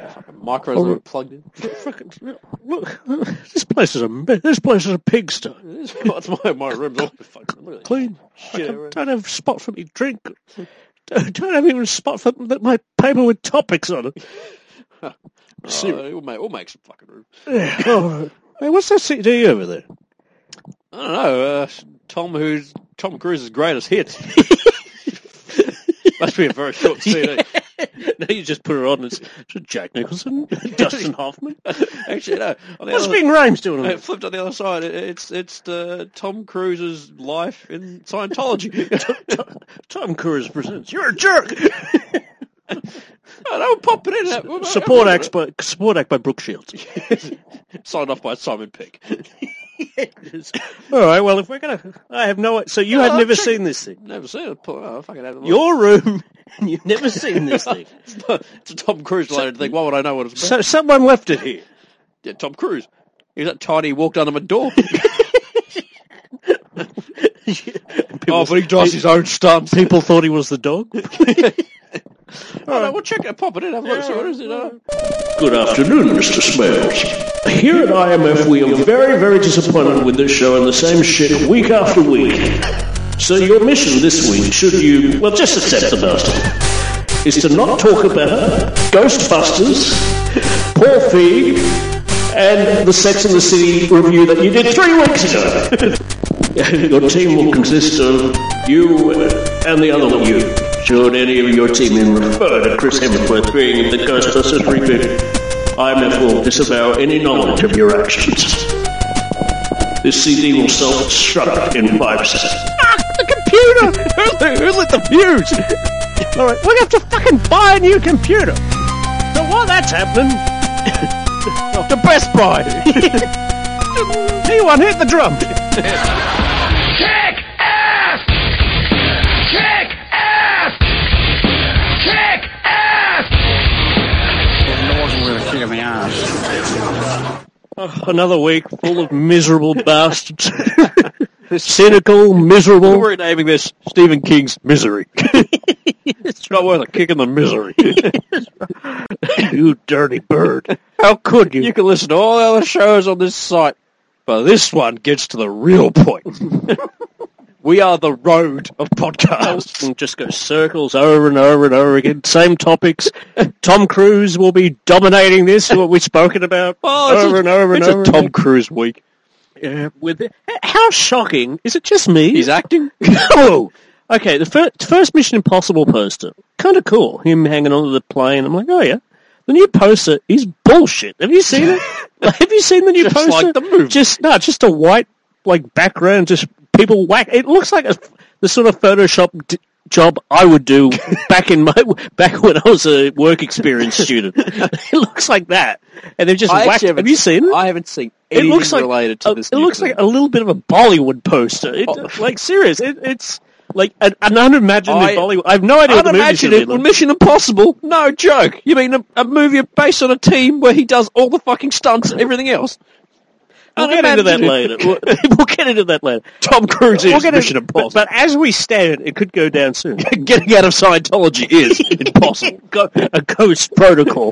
Fucking micros are plugged in. Look, this place is a pigsty. That's my room's all fucking Clean. Don't have a spot for me drink. Don't have even a spot for my paper with topics on it. We'll make some fucking room. Yeah. Oh, hey, what's that CD over there? I don't know. Tom Cruise's greatest hit. Must be a very short CD. No, you just put it on. It's Jack Nicholson, Dustin Hoffman. Actually, no. What's Ving Rhames doing? It flipped on the other side. It's Tom Cruise's life in Scientology. Tom Cruise presents. You're a jerk. Don't pop it in. Support act by Brooke Shields. Signed off by Simon Pegg. Yes. All right. Well, if we're gonna, I have no. So you had never seen this thing? Never seen it. Oh, fucking have your room. You've never seen this thing. It's a Tom Cruise related thing. Why would I know what it's about? So someone left it here. Yeah, Tom Cruise. He's that tiny. He walked under my door. But he does his own stunts. People thought he was the dog. No, we'll check it. Pop it in. Have a look. See what is it. Good afternoon, Mr. Smales. Here at IMF, we are very, very disappointed with this show and the same shit week after week. So your mission this week, should you, well, just accept the dust, is to not talk about Ghostbusters, Paul Feig, and the Sex and the City review that you did 3 weeks ago. Your team will consist of you and the other you. Should any of your team refer to Chris Hemsworth being in the Ghostbusters reboot, IMF will disavow any knowledge of your actions. This CD will self-destruct in 5 seconds. Fuck the computer! Who lit the fuse? Alright, we're going to have to fucking buy a new computer. So while that's happening, to Best Buy. P1, hit the drum. Another week full of miserable bastards. Cynical, miserable. We're naming this Stephen King's Misery. It's not worth a kick in the misery. You dirty bird. How could you? You can listen to all the other shows on this site, but this one gets to the real point. We are the road of podcasts. And just go circles over and over and over again. Same topics. Tom Cruise will be dominating this, what we've spoken about over and over and over. It's a Tom Cruise week. Yeah, how shocking. Is it just me? He's acting? No! Okay, the first Mission Impossible poster. Kind of cool. Him hanging onto the plane. I'm like, oh yeah. The new poster is bullshit. Have you seen it? Have you seen the new poster? Just like the movie. Just a white, background, just people whack. It looks like the sort of Photoshop job I would do back when I was a work experience student. It looks like that, and they've just whacked. Have you seen it? I haven't seen anything related to this. It looks like a little bit of a Bollywood poster. Serious. It's like an unimagined Bollywood. I have no idea what the movie's going to be. Mission Impossible? No joke. You mean a movie based on a team where he does all the fucking stunts and everything else? We'll get into that later. We'll get into that later. Tom Cruise is Mission Impossible. But as we stand, it could go down soon. Getting out of Scientology is impossible. A ghost protocol.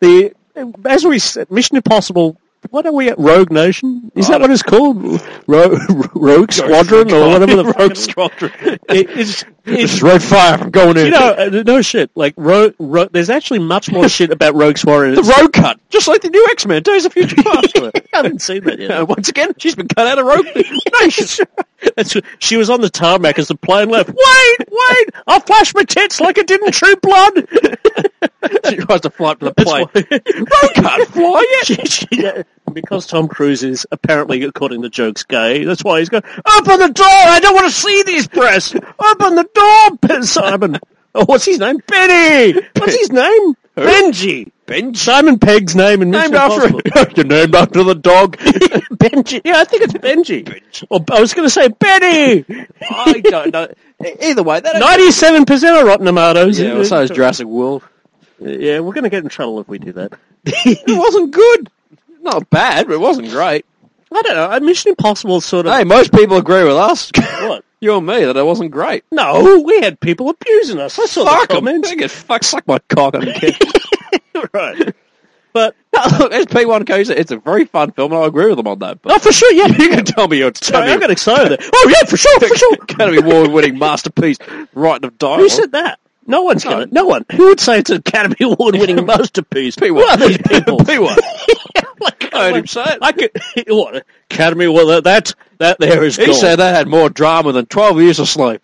As we said, Mission Impossible. What are we at? Rogue Nation? Is that what it's called? Rogue Squadron or whatever the Rogue Squadron. It's Red Fire from going in. No shit. There's actually much more shit about Rogue Squadron. The Rogue Cut, just like the new X-Men, Days of Future Past. I haven't seen that yet. Once again, she's been cut out of Rogue Nation. She was on the tarmac as the plane left. Wait! I'll flash my tits like it didn't chew blood. She tries to fly up to the plane. Rogue can't fly yet. Because Tom Cruise is apparently, according to jokes, gay, that's why he's going, open the door! I don't want to see these breasts! Open the door, Simon! Oh, what's his name? Benny! What's his name? Who? Benji! Simon Pegg's name in Mission Impossible. You're named after the dog. Benji. Yeah, I think it's Benji. Or I was going to say Benny! I don't know. Either way, 97% of Rotten Tomatoes. Yeah, well, so is Jurassic World. Yeah, we're going to get in trouble if we do that. It wasn't good. Not bad, but it wasn't great. I don't know. Mission Impossible sort of... Hey, most people agree with us. What? You and me, that it wasn't great. No, we had people abusing us. I saw the comments. Fuck, suck my cock. I don't care. Right. But Look, as P1 goes, it's a very fun film, and I agree with them on that. But for sure, yeah. you can tell me you're Sorry, I got excited there. Oh yeah, for sure. Academy Award-winning masterpiece, writing of dialogue. Who said that? No one's got it. No one. Who would say it's an Academy Award-winning masterpiece? P1. Who are these people? P1. I heard him say it. I could. What Academy? Well, that there is. He gold. said that had more drama than 12 Years a Slave.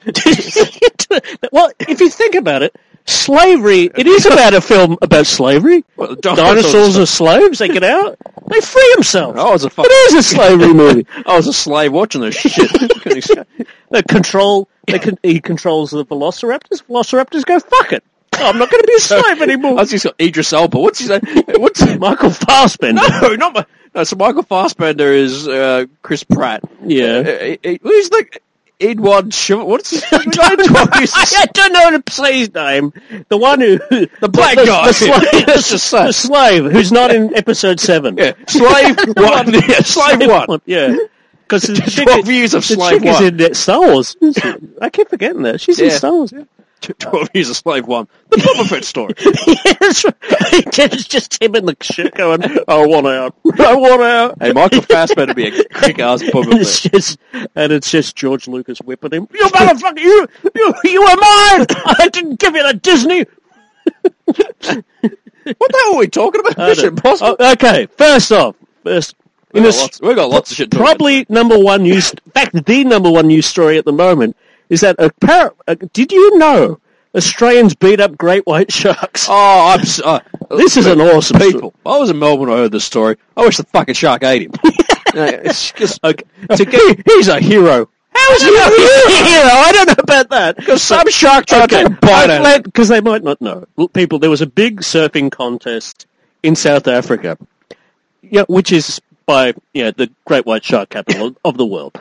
Well, if you think about it, slavery. It is about a film about slavery. Well, Dinosaurs are slaves. They get out. They free themselves. I was a It is a slavery movie. I was a slave watching this shit. They control. He controls the velociraptors. Velociraptors go, fuck it. Oh, I'm not going to be a slave anymore. I was just got Idris Elba. What's his name? What's Michael Fassbender? No, not my. No, so Michael Fassbender is Chris Pratt. Yeah. Who's the Edward? What's his name? I don't know how to say his name. The one who The black guy. the slave who's not in episode 7. Yeah, Slave 1. Yeah, Slave 1. Yeah. Because the 12 years of Slave chick 1. is in Star Wars. I keep forgetting that. She's in Yeah. Star Wars. 12 Years of Slave 1. The Boba Fett story. Yeah, that's right. It's just him in the shit going, I want out. I want out. Hey, Michael Fassbender be a kick-ass Boba Fett. It's just George Lucas whipping him. You motherfucker! You were mine! I didn't give you to Disney! What the hell are we talking about? Mission Impossible? Okay, first off, We got lots of shit to talk probably number one news, in fact, the number one news story at the moment is that did you know Australians beat up great white sharks? Oh, This is an awesome people. I was in Melbourne when I heard this story. I wish the fucking shark ate him. It's just, he's a hero. How is he a hero? I don't know about that. Because some shark tried to take a bite out of him. Because they might not know. Look, people, there was a big surfing contest in South Africa, which is by the great white shark capital of the world.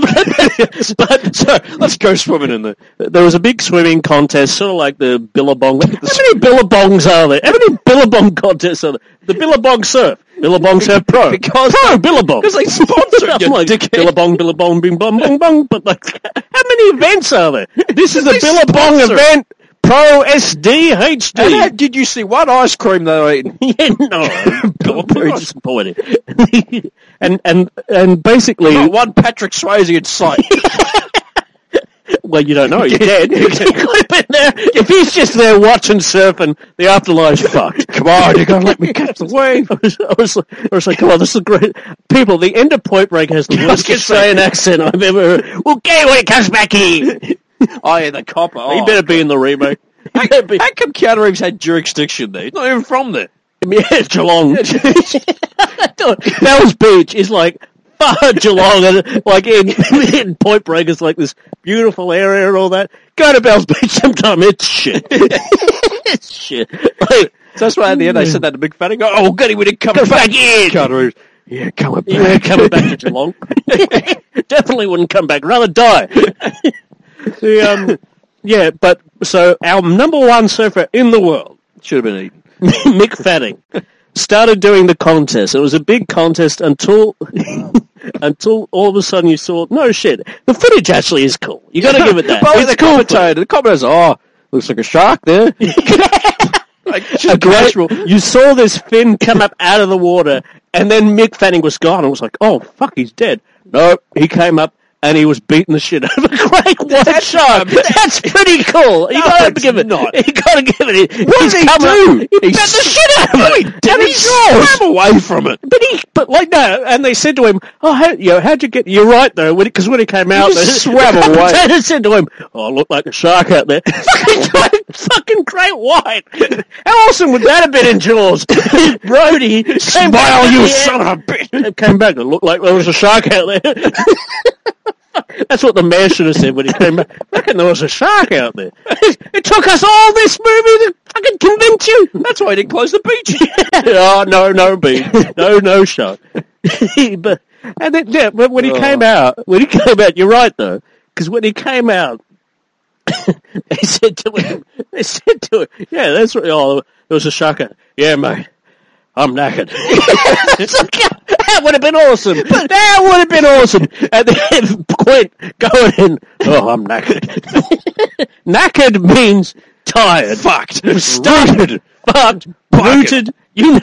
So Let's go swimming in there. there was a big swimming contest, sort of like the Billabong. How many Billabongs are there? How many Billabong contests are there? The Billabong Surf. Billabong Surf Pro. Pro Billabong. Because they sponsored I'm you, like, dickhead. Billabong, bing, bong, bong, bong. But like, how many events are there? This is the They Billabong sponsor it. event. Pro SD HD. And did you see what ice cream they were eating? Yeah, no, very disappointed. and basically, Not one Patrick Swayze in sight. well, you don't know. He's dead. If he's just there watching surfing, the afterlife's fucked. Come on, you gotta let me catch the wave. I was like, come on, this is great. People, the end of Point Break has the worst Australian accent I've ever heard. Okay, when it comes back here. Oh, yeah, the copper. He better be in the remake. How come Keanu Reeves had jurisdiction there? He's not even from there. Yeah, Geelong. Mel's Beach is like far Geelong, and like in Point Break is like this beautiful area and all that. Go to Mel's Beach sometime. It's shit. It's shit. Like, So that's why at the end they said that to Big Fatty. Oh, goody, we didn't come back in. Keanu Reeves. Yeah, coming back. yeah, coming back to Geelong. Definitely wouldn't come back. Rather die. Yeah, but so our number one surfer in the world Should have been eaten. Mick Fanning started doing the contest. It was a big contest until all of a sudden you saw, no shit, the footage actually is cool. You got to give it that. But It's the cool commentator, the commentator's, looks like a shark there. Like, a great, you saw this fin come up out of the water, and then Mick Fanning was gone. I was like, oh, fuck, he's dead. No, he came up, and he was beating the shit out of a great white shark. That's pretty cool. You gotta give it. Not. You gotta give it. What did he do? He beat the shit out of it. Did he swam away from it? But like no, and they said to him, "Oh, how'd you get?" You're right though, because when he came out, He just swam the away. commentator said to him, "Oh, I look like a shark out there." fucking great white. How awesome would that have been in Jaws? Brody, Smile, you son of a bitch. Came back and looked like there was a shark out there. That's what the mayor should have said when he came back. I reckon there was a shark out there. It took us all this movie to fucking convince you. That's why he didn't close the beach. Oh, no beach. No shark. But when he came out, you're right though, because when he came out, they said to him, yeah, that's right. Oh, there was a shark out. Yeah, mate. I'm knackered. That would have been awesome. That would have been awesome. And then Quint going in, oh, I'm knackered. Knackered means tired. Fucked. Stupid. Fucked. Booted. You name it.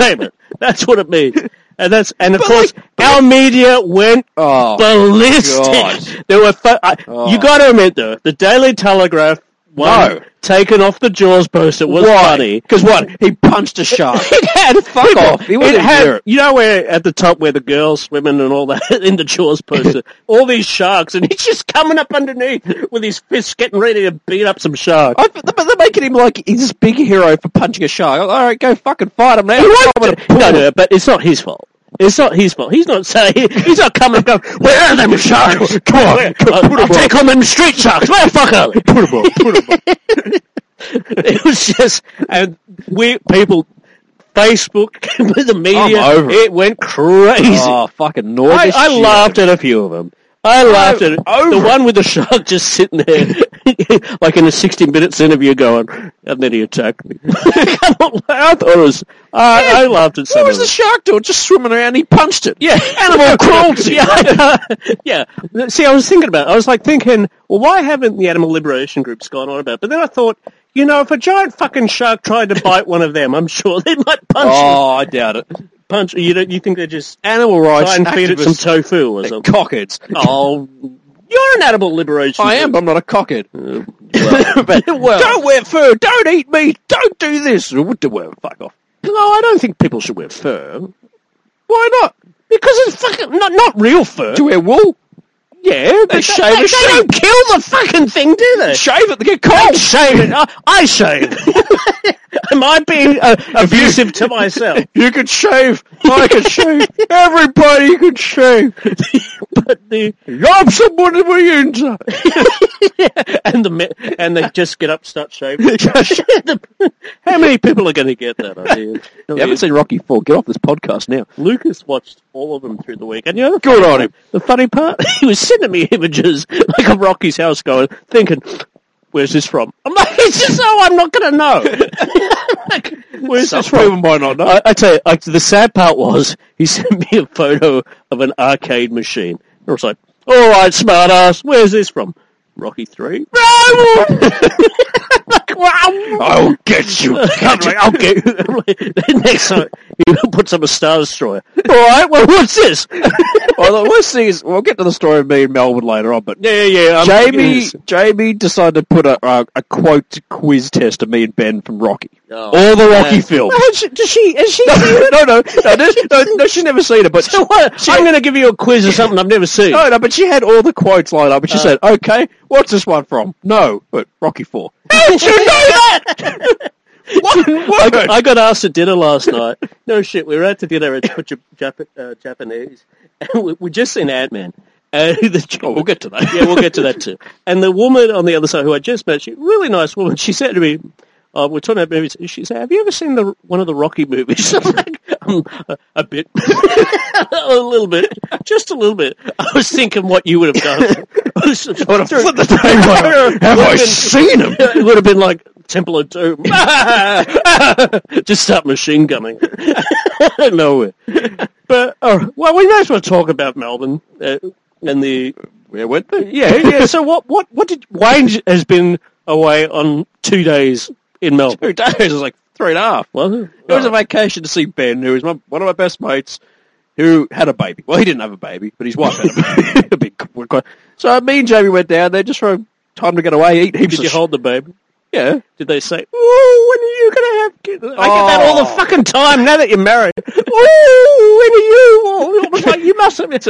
That's what it means. And of But course, our media went Oh, ballistic. God. There were, you got to admit though, the Daily Telegraph one taken off the Jaws poster was funny. Because what? He punched a shark. It had Fuck off. He wasn't there. you know where at the top where the girls swimming and all that in the Jaws poster, all these sharks, and he's just coming up underneath with his fists, getting ready to beat up some sharks. But they're making him like he's this big hero for punching a shark. All right, go fucking fight him now. No, but it's not his fault. It's not his fault. He's not saying, he's not coming up going, where are them sharks? Come on, I'll take on them street sharks. Where the fuck are they? Put them on. It was just, and people, Facebook, the media, I'm over it. It went crazy. Oh, fucking naughty I shit. laughed at a few of them. I laughed at it. Over The one with the shark just sitting there, like in a 60 Minutes interview going, and then he attacked me. I thought it was, I laughed at some What was of the it. shark doing? Just swimming around, he punched it. Yeah. Animal cruelty. Yeah. See, I was thinking about it. I was like thinking, well, why haven't the animal liberation groups gone on about it? But then I thought, you know, if a giant fucking shark tried to bite one of them, I'm sure they might punch Oh, I doubt it. punch. You think they just Animal rights try and feed it some activists, tofu or they're something? cockheads. Oh, you're an animal liberation. I am, group. but I'm not a cockhead. But, well, Don't wear fur. Don't eat meat. Don't do this. Well, fuck off. no, I don't think people should wear fur Why not? because it's fucking not real fur. Do you wear wool? Yeah, but shave they a sheep. don't kill the fucking thing, do they? Shave it to get I cold. shave it. I shave. Am I being abusive to myself? You can shave. I can shave. Everybody can shave. But I'm someone with you. and they just get up, start shaving. How many people are going to get that idea? You haven't seen Rocky 4. Get off this podcast now. Lucas watched all of them through the week, and you know the Good funny on him. The funny part, he was sending me images like of Rocky's house, going, thinking, "Where's this from?" I'm like, "It's just so I'm not going to know." Like, where's Some this from? people might not know. I tell you, the sad part was he sent me a photo of an arcade machine. I was like, "All right, smart ass, where's this from?" Rocky 3. I'll get you. I'll get you. Next time, he puts up a Star Destroyer. All right, well, what's this? Well, the worst thing is, we'll get to the story of me in Melbourne later on, but Yeah. Jamie decided to put a quote quiz test of me and Ben from Rocky. Oh, All the Rocky films. Does she? Is she? No, she's never seen it, but So what? I'm going to give you a quiz or something I've never seen. no, but she had all the quotes lined up, and she said, okay, what's this one from? No, but Rocky 4. How did you know that? What? I got asked at dinner last night. No shit, we were out to dinner at Japanese, and we just seen Ant-Man. We'll get to that. Yeah, we'll get to that too. And the woman on the other side who I just met, she really nice woman, she said to me, we're talking about movies, she said, have you ever seen one of the Rocky movies? I'm like, a bit. A little bit. Just a little bit. I was thinking what you would have done. I would have flipped the table. Have I seen him? It would have been like Temple of Doom. Just start machine gunning. Nowhere. But, well, we may as well talk about Melbourne and the... Where went they? Yeah. So what did... Wayne has been away on 2 days in Melbourne. 2 days. It was like 3.5. Was it? It was a vacation to see Ben, who was one of my best mates, who had a baby. Well, he didn't have a baby, but his wife had a baby. So me and Jamie went down there just for time to get away, eat heaps Did you hold the baby? Yeah. Did they say, "Oh, when are you going to have kids?" I get that all the fucking time now that you're married. Oh, when are you? It was like, you must have.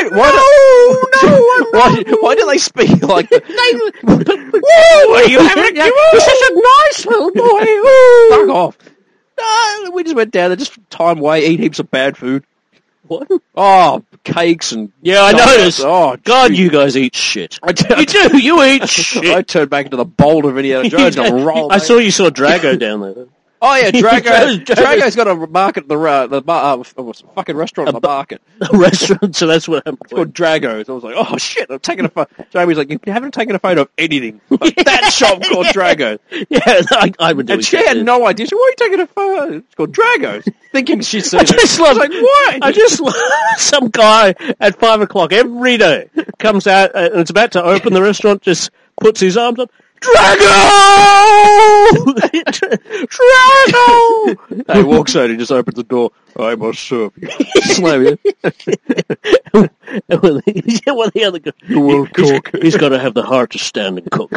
Why do they speak like that? Whoa, you haven't. You're such a nice little boy. Fuck off. No, we just went down there just for time away, eat heaps of bad food. What? Oh, cakes and... Yeah, I noticed. Oh, God, you guys eat shit. You do. You eat shit. I turned back into the bowl of Indiana Jones and rolled. I saw you saw Drago down there. Oh yeah, Drago's got a market at the fucking restaurant at the market. A restaurant, so that's what happened. It's called Drago's. I was like, oh shit, I'm taking a photo. Jamie's like, you haven't taken a photo of anything. But that shop called Drago's. Yeah, I would do it. And she had no idea. She said, why are you taking a photo? It's called Drago's. Thinking she'd seen it. I just love some guy at 5 o'clock every day comes out and it's about to open the restaurant, just puts his arms up. Drago! Drago! He walks out, he just opens the door. I must serve you. Slam you. Well, the other guy, You will cook. he's got to have the heart to stand and cook.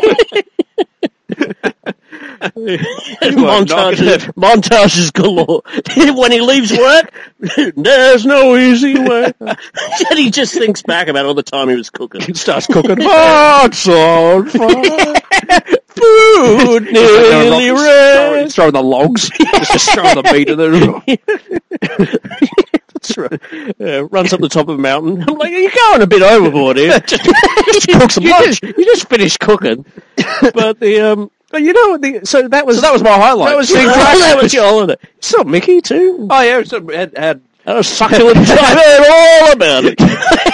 montages galore. When he leaves work, there's no easy way. And he just thinks back about all the time he was cooking. He starts cooking. Hearts on fire. Food nearly ready. He's throwing the logs. Just throwing the meat in there. That's right. Runs up the top of a mountain. I'm like, you're going a bit overboard here. just cook some lunch. You just finished cooking. But the you know what? So that was my highlight. That was that was your holiday. You saw Mickey too. Oh yeah, so had That was succulent. I heard all about it.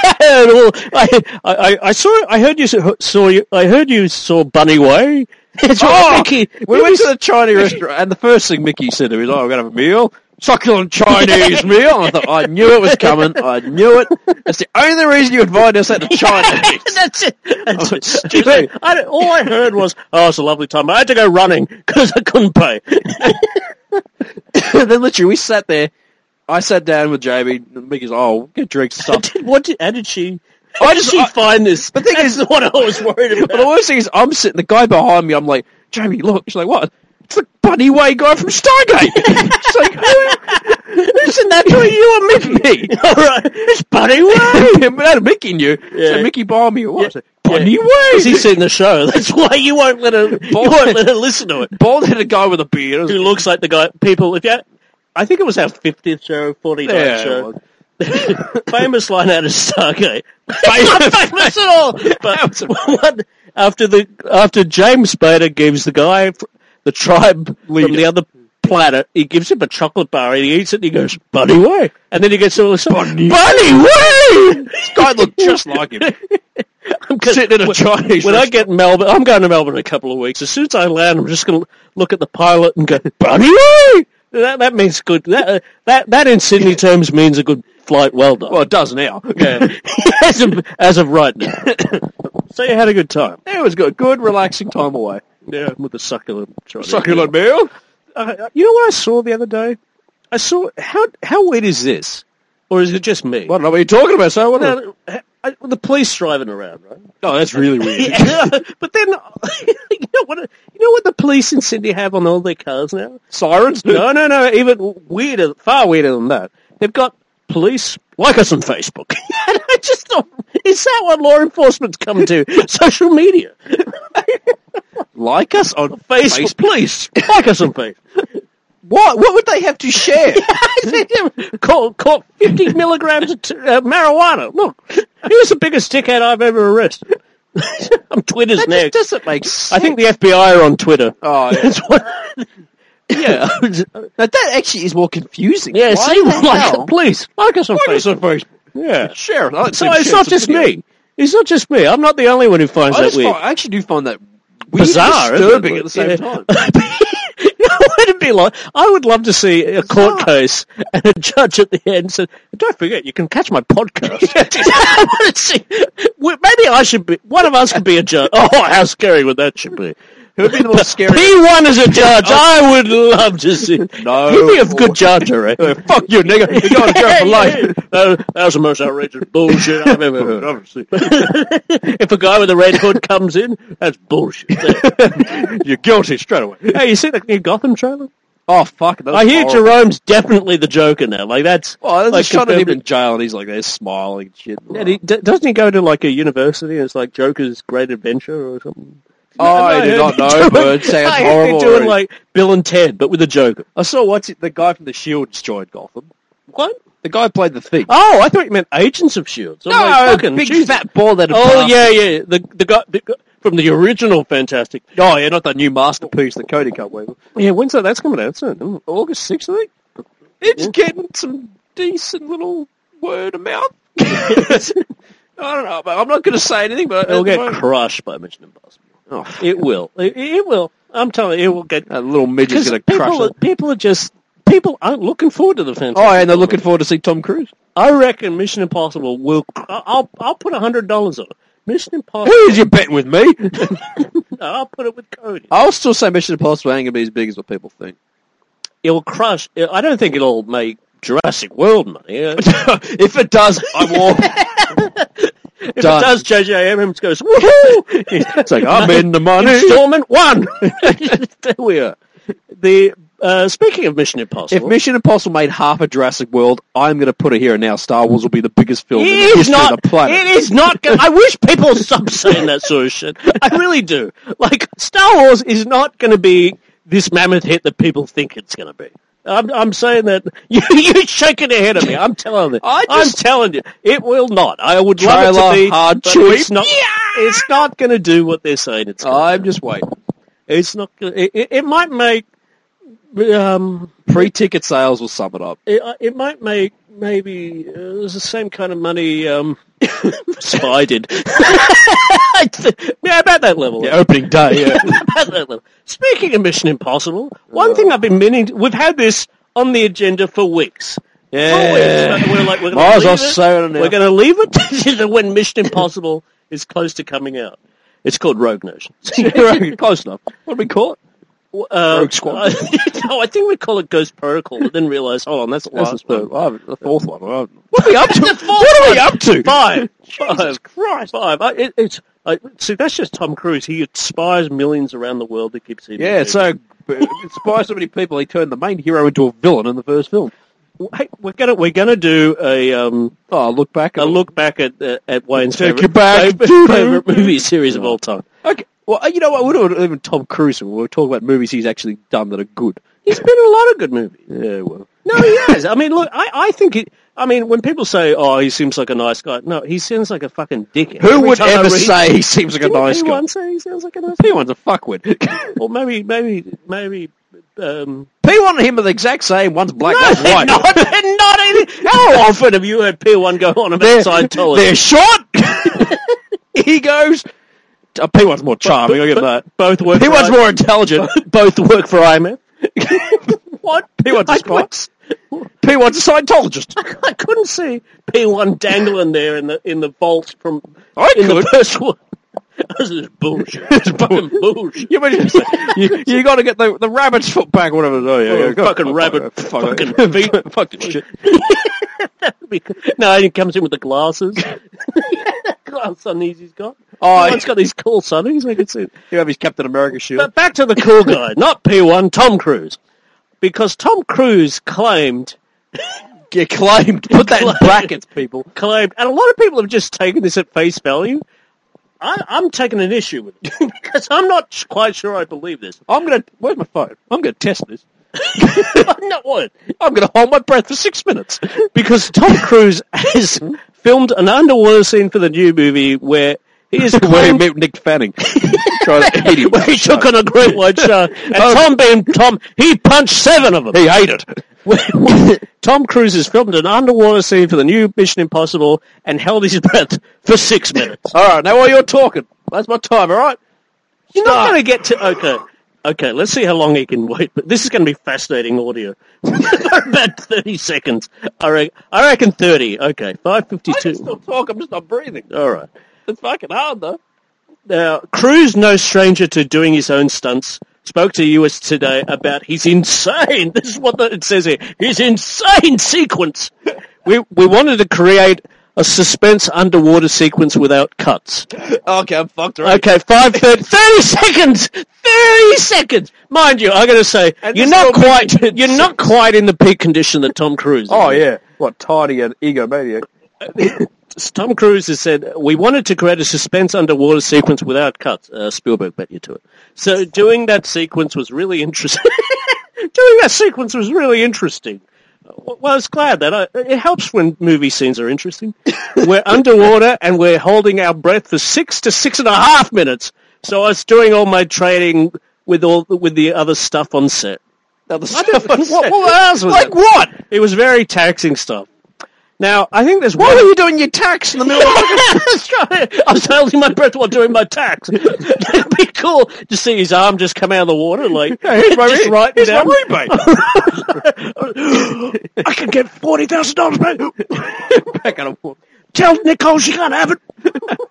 I heard you saw Bunny Way. It's Mickey. We went to the Chinese restaurant, and the first thing Mickey said to me was, "Oh, I'm going to have a meal. Succulent Chinese meal." And I thought, I knew it was coming. I knew it. That's the only reason you invite us at the Chinese. That's it. That's it. Stupid. All I heard was, "Oh, it's a lovely time. I had to go running because I couldn't pay." And then literally, we sat there. I sat down with Jamie. Mickey's, "Oh, get drinks and stuff." How did she? How did she find this? The thing is, what I was worried about. But the worst thing is, I'm sitting. The guy behind me. I'm like, "Jamie, look." She's like, "What?" It's the Bunny Way guy from Stargate. She's like, "Isn't that who you and Mickey?" All right, it's Bunny Way. But that Mickey knew. Yeah. So Mickey behind me. What? Yeah. Bunny Way. Because he's seen the show. That's why you won't let her. You won't let her listen to it. Bald-headed guy with a beard. Who looks like the guy? People, I think it was our 50th show, 49th show. Famous line out of Stargate. Not famous at all. But after James Spader gives the guy, the tribe from the other planet, he gives him a chocolate bar and he eats it and he goes, "Bunny Way." And then he gets all this, Bunny Way! This guy looked just like him. I'm sitting in a Chinese When I get in Melbourne, I'm going to Melbourne in a couple of weeks. As soon as I land, I'm just going to look at the pilot and go, "Bunny Way!" That means good. That in Sydney terms means a good flight. Well done. Well, it does now. Yeah. as of right now. So you had a good time. Yeah, it was good. Good, relaxing time away. Yeah, with the succulent meal. You know what I saw the other day? I saw how weird is this, or is it just me? I don't know what you're talking about. So what? The police driving around, right? Oh, that's really weird. Yeah, but then you know what the police in Sydney have on all their cars now? Sirens? No. Even weirder, far weirder than that. They've got police. Like us on Facebook. And I just thought, is that what law enforcement's come to? Social media. Like us on Facebook. Please. Like us on Facebook. What would they have to share? Caught 50 milligrams of marijuana. Look, he was the biggest dickhead I've ever arrested. Twitter's that next. Doesn't make sense. I think the FBI are on Twitter. Oh, yeah. Yeah. Now, that actually is more confusing. Yeah, why see, please, like us on Facebook. Yeah. Share it. So it's not just me. It's not just me. I'm not the only one who finds that weird. I actually do find that weird, bizarre, disturbing at the same time. It'd be like, I would love to see a court case and a judge at the end said, "Don't forget, you can catch my podcast." I want to see. Maybe I should be. One of us could be a judge. Oh, how scary would that should be? Who would be the most scary? P1 as a judge. I would love to see. No, he'd be a good judge, I reckon. Fuck you, nigga. You're going to jail for life. That was the most outrageous bullshit I've ever heard. Obviously, if a guy with a red hood comes in, that's bullshit. You're guilty straight away. Hey, you see the new Gotham trailer? Oh, fuck. I hear horrible. Jerome's definitely the Joker now. Like, that's... Well, they're shot at him in jail, and he's like, they're smiling and shit. Yeah, doesn't he go to, like, a university, and it's like Joker's Great Adventure or something? I do not know, but it sounds horrible. They're doing, like, Bill and Ted, but with a Joker. I saw, the guy from The Shield joined Gotham. What? The guy played the Thief. Oh, I thought you meant Agents of S.H.I.E.L.D. So big fat ball that. Oh, yeah. The guy... From the original Fantastic. Oh, yeah, not that new masterpiece that Cody can't wait. Yeah, when's that? That's coming out soon. August 6th, I think. It's getting some decent little word of mouth. I don't know, but I'm not going to say anything, but... It'll get crushed by Mission Impossible. Oh, it will. It will. I'm telling you, it will get... That little midget's going to crush it. People aren't looking forward to the Fantastic. Oh, and they're looking forward to see Tom Cruise. I reckon Mission Impossible will... I'll put $100 on it. Mission Impossible. Who's you betting with me? I'll put it with Cody. I'll still say Mission Impossible ain't going to be as big as what people think. It'll crush. I don't think it'll make Jurassic World money. If it does, I'm all... If it does, J.J. Abrams goes, woohoo! It's like, I'm in the money. Installment 1. There we are. Speaking of Mission Impossible... If Mission Impossible made half of Jurassic World, I'm going to put it here and now. Star Wars will be the biggest film in the history of the planet. It is not... I wish people would stop saying that sort of shit. I really do. Like, Star Wars is not going to be this mammoth hit that people think it's going to be. I'm saying that you're shaking your head at me. I'm telling you. I'm telling you, it will not. I would love it to be, hard, but chewy. It's not going to do what they're saying it's going to. I'm just waiting. It's not. It might make pre-ticket sales will sum it up. It might make maybe the same kind of money Spy did. Yeah, about that level. Yeah, opening day. Yeah, about that level. Speaking of Mission Impossible, one thing I've been meaning. We've had this on the agenda for weeks. Yeah, we're like, we're might as well going say it now. We're going to leave it to when Mission Impossible is close to coming out. It's called Rogue Nation. Close enough. What do we call it? Rogue Squad. No, I think we call it Ghost Protocol. I didn't realise. Hold on, that's the last one. The fourth one. What are we up to? What are we up to? Five. Jesus Christ. Five. See, that's just Tom Cruise. He inspires millions around the world to keep seeing. Yeah, so it inspires so many people. He turned the main hero into a villain in the first film. Hey, we're gonna do a look back at Wayne's favorite movie series of all time. Okay. Well, you know what? We don't even Tom Cruise. We'll talk about movies he's actually done that are good. He's been in a lot of good movies. Yeah, well. No, he has. I mean, look, I think when people say, oh, he seems like a nice guy, no, he seems like a fucking dickhead. Who would ever say he seems like a nice guy? P1 say he sounds like a nice guy? P1's a fuckwit. Or maybe, P1 and him are the exact same. One's black, one's white. They're not even. How often have you heard P1 go on about Scientology? They're short. Egos. P1's more charming, I'll give that. Both work P1's more intelligent. Both work for IMF. What? P1's a spy. P1's a Scientologist. I couldn't see P1 dangling there in the vault from the first one. This is bullshit. It's fucking bullshit. You got to get the rabbit's foot back, whatever. Fucking rabbit. Fucking feet. Fucking shit. No, he comes in with the glasses. Glass sunnies he's got. Oh, he's got these cool sunnies. I can see. You have his Captain America shield. But back to the cool guy, not P1, Tom Cruise, because Tom Cruise claimed. Yeah, claimed. Put that in brackets, people. Claimed, and a lot of people have just taken this at face value. I'm taking an issue with it because I'm not quite sure I believe this. Where's my phone? I'm gonna test this. Not what? I'm gonna hold my breath for 6 minutes because Tom Cruise has filmed an underwater scene for the new movie where he is where he met Nick Fanning. Where he took on a great white shark, and Tom, he punched 7 of them. He ate it. Tom Cruise has filmed an underwater scene for the new Mission Impossible and held his breath for 6 minutes. All right, now while you're talking, that's my time. All right, you're not going to get to Okay, let's see how long he can wait. But this is going to be fascinating audio. About 30 seconds. I reckon 30. Okay, 5:52. I can still talk. I'm just not breathing. All right. It's fucking hard, though. Now, Cruise, no stranger to doing his own stunts, spoke to US Today about his insane, this is what it says here, his insane sequence. We wanted to create a suspense underwater sequence without cuts. Okay, I'm fucked already. Okay, 30 seconds! 30 seconds! Mind you, I'm going to say, you're not quite in the peak condition that Tom Cruise is. Oh, yeah. What, tiny and egomaniac. Tom Cruise has said, we wanted to create a suspense underwater sequence without cuts. Spielberg bet you to it. So doing that sequence was really interesting. Well, I was glad that it helps when movie scenes are interesting. We're underwater and we're holding our breath for 6 to 6.5 minutes. So I was doing all my training with the other stuff on set. What else was like what? It was very taxing stuff. Now, I think there's Why were you doing your tax in the middle of I was holding my breath while doing my tax. It'd be cool to see his arm just come out of the water, like, here's my rebate. I can get $40,000 back. Back on a Tell Nicole she can't have it.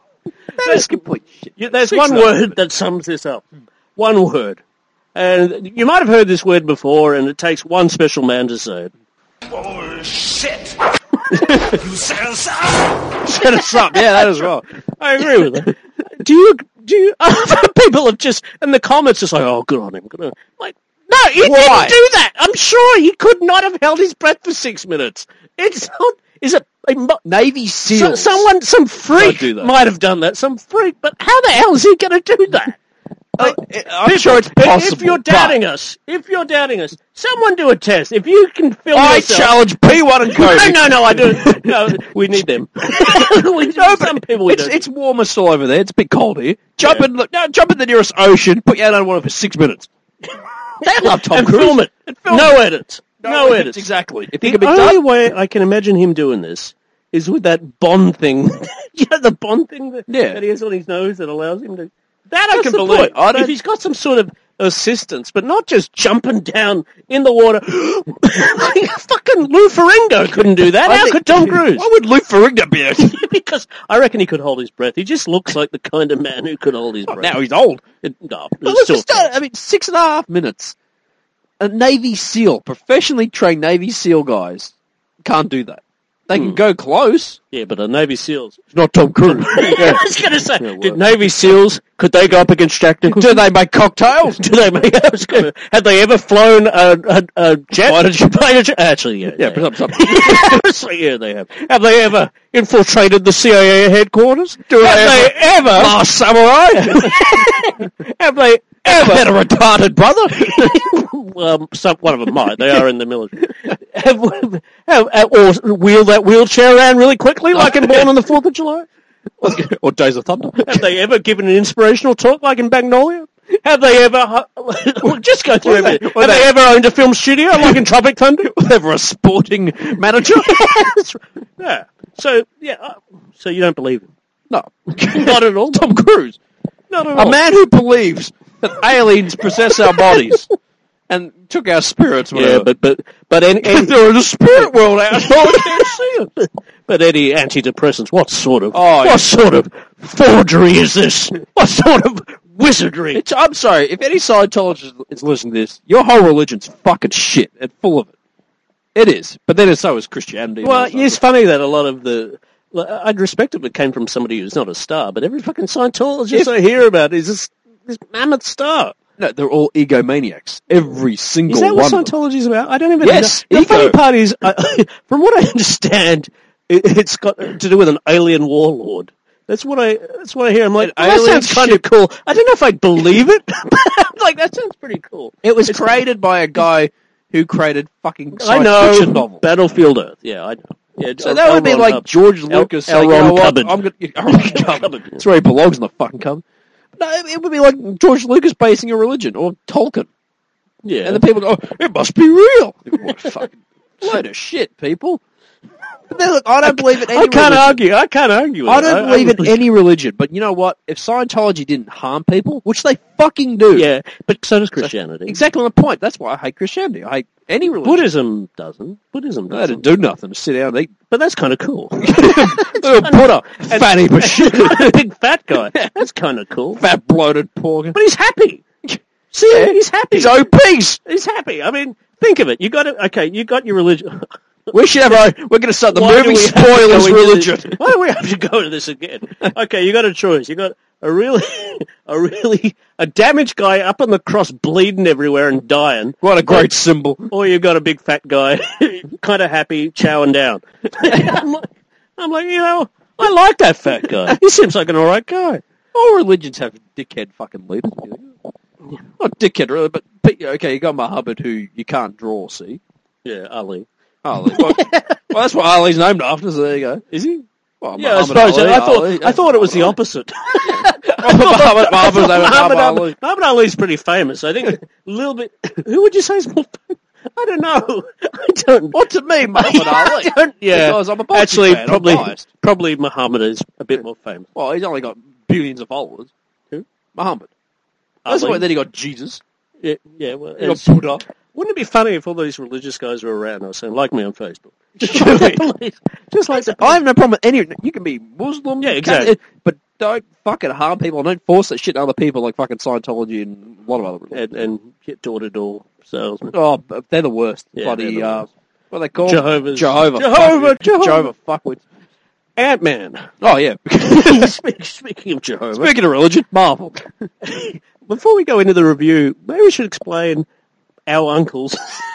That is complete shit. There's 6 one and a half word that sums this up. One word. And you might have heard this word before, and it takes one special man to say it. Bullshit! You set us up! Set us up. Yeah, that as well. I agree with that. Do you, people have just, in the comments, just like, oh, good on him, good on him. Like, no, he didn't do that. I'm sure he could not have held his breath for 6 minutes. It's not, is it, Navy SEALs. Some freak do that. might have done that, some freak, but how the hell is he going to do that? I'm sure it's possible. If you're doubting us, someone do a test. If you can film I yourself. challenge P1 and Cody. No, I don't. No, we need them. Some people don't. It's warmer still over there. It's a bit cold here. Jump in the nearest ocean, put your hand underwater for 6 minutes. They love Tom and Cruise. film it. No edits. No edits. Exactly. If The it can be only done, way I can imagine him doing this is with that Bond thing. You know, the Bond thing that he has on his nose that allows him to... That I can believe. If he's got some sort of assistance, but not just jumping down in the water. Fucking Lou Ferrigno couldn't do that. How could Tom Cruise? Why would Lou Ferrigno be able to? Because I reckon he could hold his breath. He just looks like the kind of man who could hold his breath. Now he's old. No, But it's let's still just start. 6.5 minutes. A Navy SEAL, professionally trained Navy SEAL guys, can't do that. They can go close. Yeah, but the Navy SEAls. It's not Tom Cruise. I was going to say, did Navy SEAls, could they go up against Jack Nicholson? Do they make cocktails? Had they ever flown a jet? Fighter jet? Actually, yeah. Yeah, they have. Have they ever infiltrated the CIA headquarters? Have they ever? Last Samurai? Have they ever? Had a retarded brother? One of them might. They are in the military. Or wheel that wheelchair around really quickly, like in Born on the 4th of July? Or Days of Thunder? Have they ever given an inspirational talk like in Magnolia? Have they ever... just go through it. Have they ever owned a film studio like in Tropic Thunder? Ever a sporting manager? Yeah. So you don't believe him? No. Not at all. Tom Cruise. Not at all. A man who believes that aliens possess our bodies and took our spirits. Yeah, whatever. but any They're in the spirit world, asshole. I can't see it. But any antidepressants, what sort of forgery is this? What sort of wizardry? I'm sorry, if any Scientologist is listening to this, your whole religion's fucking shit and full of it. It is. But then so is Christianity. Well, it's funny that a lot of the... I'd respect it if it came from somebody who's not a star, but every fucking Scientologist I hear about is this mammoth star. No, they're all egomaniacs. Every single one. Is that what Scientology's about? I don't even Yes, know. The ego. funny part is, from what I understand, it's got to do with an alien warlord. That's what I hear. I'm like, that sounds kind of cool. I don't know if I believe it, but I'm like, that sounds pretty cool. It was created by a guy who created fucking I science fiction know, novels. Battlefield Earth. Yeah, I know. Yeah, So that would be L. like Ron George Lucas saying, Ron you know what, Hubbard. I'm gonna, Hubbard. That's where he belongs in the fucking cover. No, it would be like George Lucas basing a religion, or Tolkien. Yeah. And the people go, oh, it must be real. What a fucking load of shit, people. But then, look, I don't believe in any I can't religion. argue with I that. don't believe in any religion, but you know what? If Scientology didn't harm people, which they fucking do. Yeah, but so does Christianity. Exactly the point. That's why I hate Christianity. I hate any religion. Buddhism doesn't. They don't do nothing. Sit down and eat. But that's kind of cool. Little Buddha. Fat heap of shit. Big fat guy. That's kind of cool. Fat bloated pork. But he's happy. See, he's happy. He's obese. He's happy. I mean, think of it. You got your religion. We should have we're going to start the Why do movie we have to go spoilers into religion. this? Why do we have to go to this again? Okay, you got a choice. You got a damaged guy up on the cross bleeding everywhere and dying. What a great symbol. Or you got a big fat guy, kind of happy, chowing down. I'm like, I like that fat guy. He seems like an alright guy. All religions have dickhead fucking leaders. Not dickhead really, but okay, you got Muhammad who you can't draw, see? Yeah, Ali. Ali. Well, that's what Ali's named after, so there you go. Is he? Well, Yeah, I Muhammad suppose. Ali, I thought it was the opposite. Muhammad Muhammad Ali's pretty famous. I think a little bit. Who would you say is more famous? I don't know. I don't. What to me, Muhammad Ali? Yeah, Because I'm a boxing actually, fan, I'm biased. probably Muhammad is a bit more famous. Well, he's only got billions of followers. Who? Muhammad. That's Ali? why then he got Jesus. Yeah. Well, He got Buddha. wouldn't it be funny if all these religious guys were around and saying, like me on Facebook? Just like that. I have no problem with any. You can be Muslim. Yeah, you can- exactly. But don't fucking harm people. Don't force that shit on other people like fucking Scientology and a lot of other religions. And get door-to-door salesmen. Oh, they're the worst. Yeah, Bloody, they're the worst. what are they called? Jehovah's. Jehovah fuckwits. Ant-Man. Oh, yeah. Speaking of Jehovah. Speaking of religion, Marvel. Before we go into the review, maybe we should explain our uncle's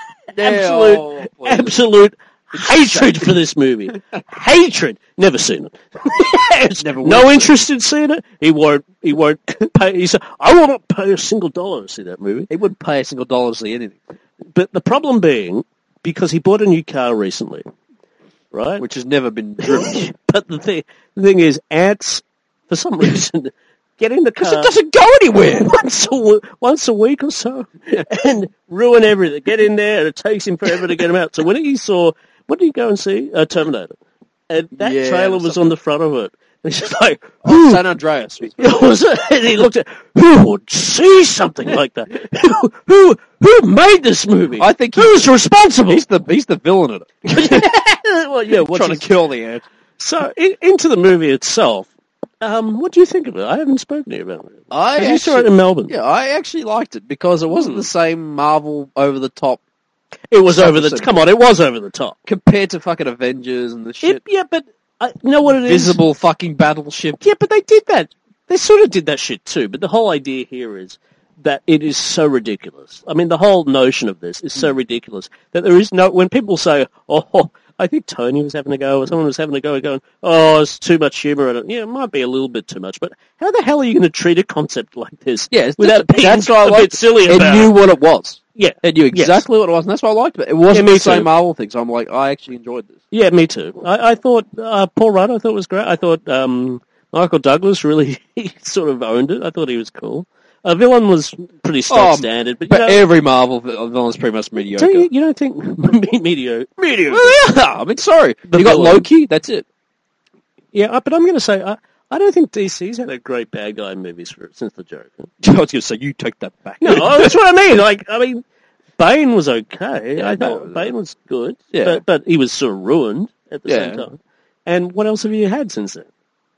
absolute hatred for this movie. Hatred. Never seen it. No interest in seeing it. He won't pay. He said, I will not pay a single dollar to see that movie. He wouldn't pay a single dollar to see anything. But the problem being, because he bought a new car recently, right? Which has never been driven. But the thing is, ants, for some reason, get in the car. Because it doesn't go anywhere. once a week or so, and ruin everything. Get in there, and it takes him forever to get him out. So when he saw, what did he go and see? Terminator. And that trailer was on the front of it. And he's just like, San Andreas. And he looked at, who would see something like that? Who made this movie? I think who's responsible? He's the villain in it. Well, yeah, Trying to kill the ant. So, into the movie itself, what do you think of it? I haven't spoken to you about it. You saw it in Melbourne. Yeah, I actually liked it because it wasn't the same Marvel over-the-top. It was over the... Come on, it was over the top. Compared to fucking Avengers and the shit. Yeah, but you know what it is? Visible fucking battleship. Yeah, but they did that. They sort of did that shit too, but the whole idea here is that it is so ridiculous. I mean, the whole notion of this is so ridiculous that there is no... When people say, oh, I think Tony was having a go, or someone was having a go going, oh, it's too much humour in it. Yeah, it might be a little bit too much, but how the hell are you going to treat a concept like this without being that's why I a liked bit silly about it? It knew what it was. Yeah. It knew exactly what it was, and that's why I liked it. It wasn't the same Marvel thing, so I'm like, I actually enjoyed this. Yeah, me too. I thought Paul Rudd, I thought was great. I thought Michael Douglas really sort of owned it. I thought he was cool. Villain was pretty standard, but every Marvel villain is pretty much mediocre. You don't think mediocre? Mediocre. Well, yeah, I mean, sorry, you got Loki. That's it. Yeah, but I'm going to say I don't think DC's had a great bad guy movies since the Joker. I was going to say you take that back. No, that's what I mean. Bane was okay. Yeah, I thought Bane was good. Yeah, but he was sort of ruined at the same time. And what else have you had since then?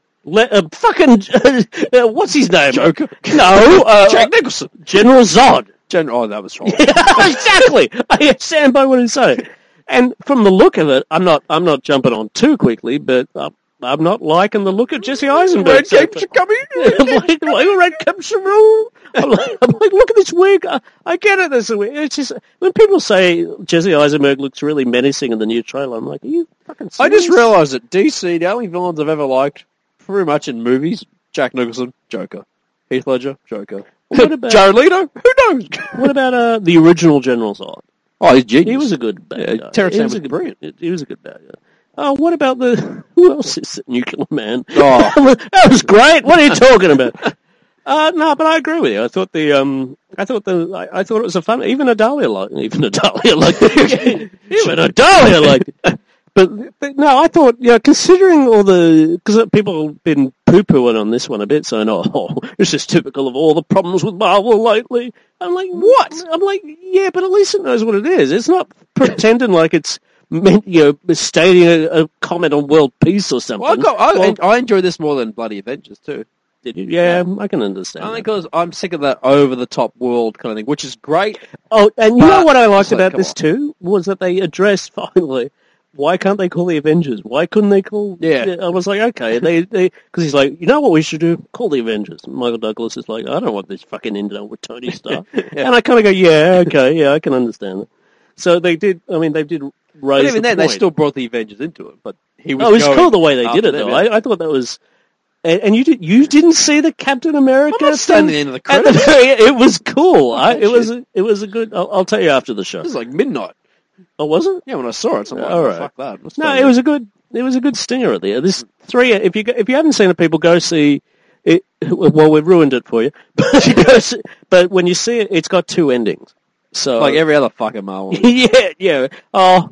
What's his name? Joker? No, Jack Nicholson. General Zod. Oh, that was wrong. Exactly. I stand by what he said. And from the look of it, I'm not jumping on too quickly, but I'm not liking the look of Jesse Eisenberg. Red capes are coming. Red capes are wrong. I'm like, look at this wig. I get it. It's just when people say Jesse Eisenberg looks really menacing in the new trailer, I'm like, are you fucking serious? I just realised that DC, the only villains I've ever liked, pretty much in movies, Jack Nicholson, Joker. Heath Ledger, Joker. What about Jared Leto? Who knows? What about the original General Zod? Oh, he's genius. He was a good bad guy. Terrence was brilliant. He was a good bad guy. Oh, what about who else is the Nuclear Man? Oh. That was great. What are you talking about? No, but I agree with you. I thought it was a fun. Even Adalia liked it. But no, I thought, considering all because people have been poo-pooing on this one a bit, saying, oh, it's just typical of all the problems with Marvel lately. I'm like, what? I'm like, yeah, but at least it knows what it is. It's not pretending like it's meant, stating a comment on world peace or something. Well, I enjoy this more than bloody Avengers too. Did you? Yeah, I can understand. Only because I'm sick of that over-the-top world kind of thing, which is great. Oh, and you know what I liked about this too? Was that they addressed finally, why can't they call the Avengers? Why couldn't they call... Yeah. I was like, okay. Because he's like, you know what we should do? Call the Avengers. And Michael Douglas is like, I don't want this fucking ending with Tony Stark. And I kind of go, yeah, okay, yeah, I can understand it. So they did raise but even then, point. they still brought the Avengers into it. But it was cool the way they did it, though. I thought that was... And you didn't see the Captain America? I'm not standing at the end of the credits. It was cool. It was a good... I'll tell you after the show. It was like midnight. Oh, was it? Yeah, when I saw it, I'm like, all right. Fuck that. No, it was a good stinger at the end. This 3, if you haven't seen it, people go see it. Well, we've ruined it for you. But when you see it, it's got 2 endings. So like every other fucking Marvel. Yeah. Oh,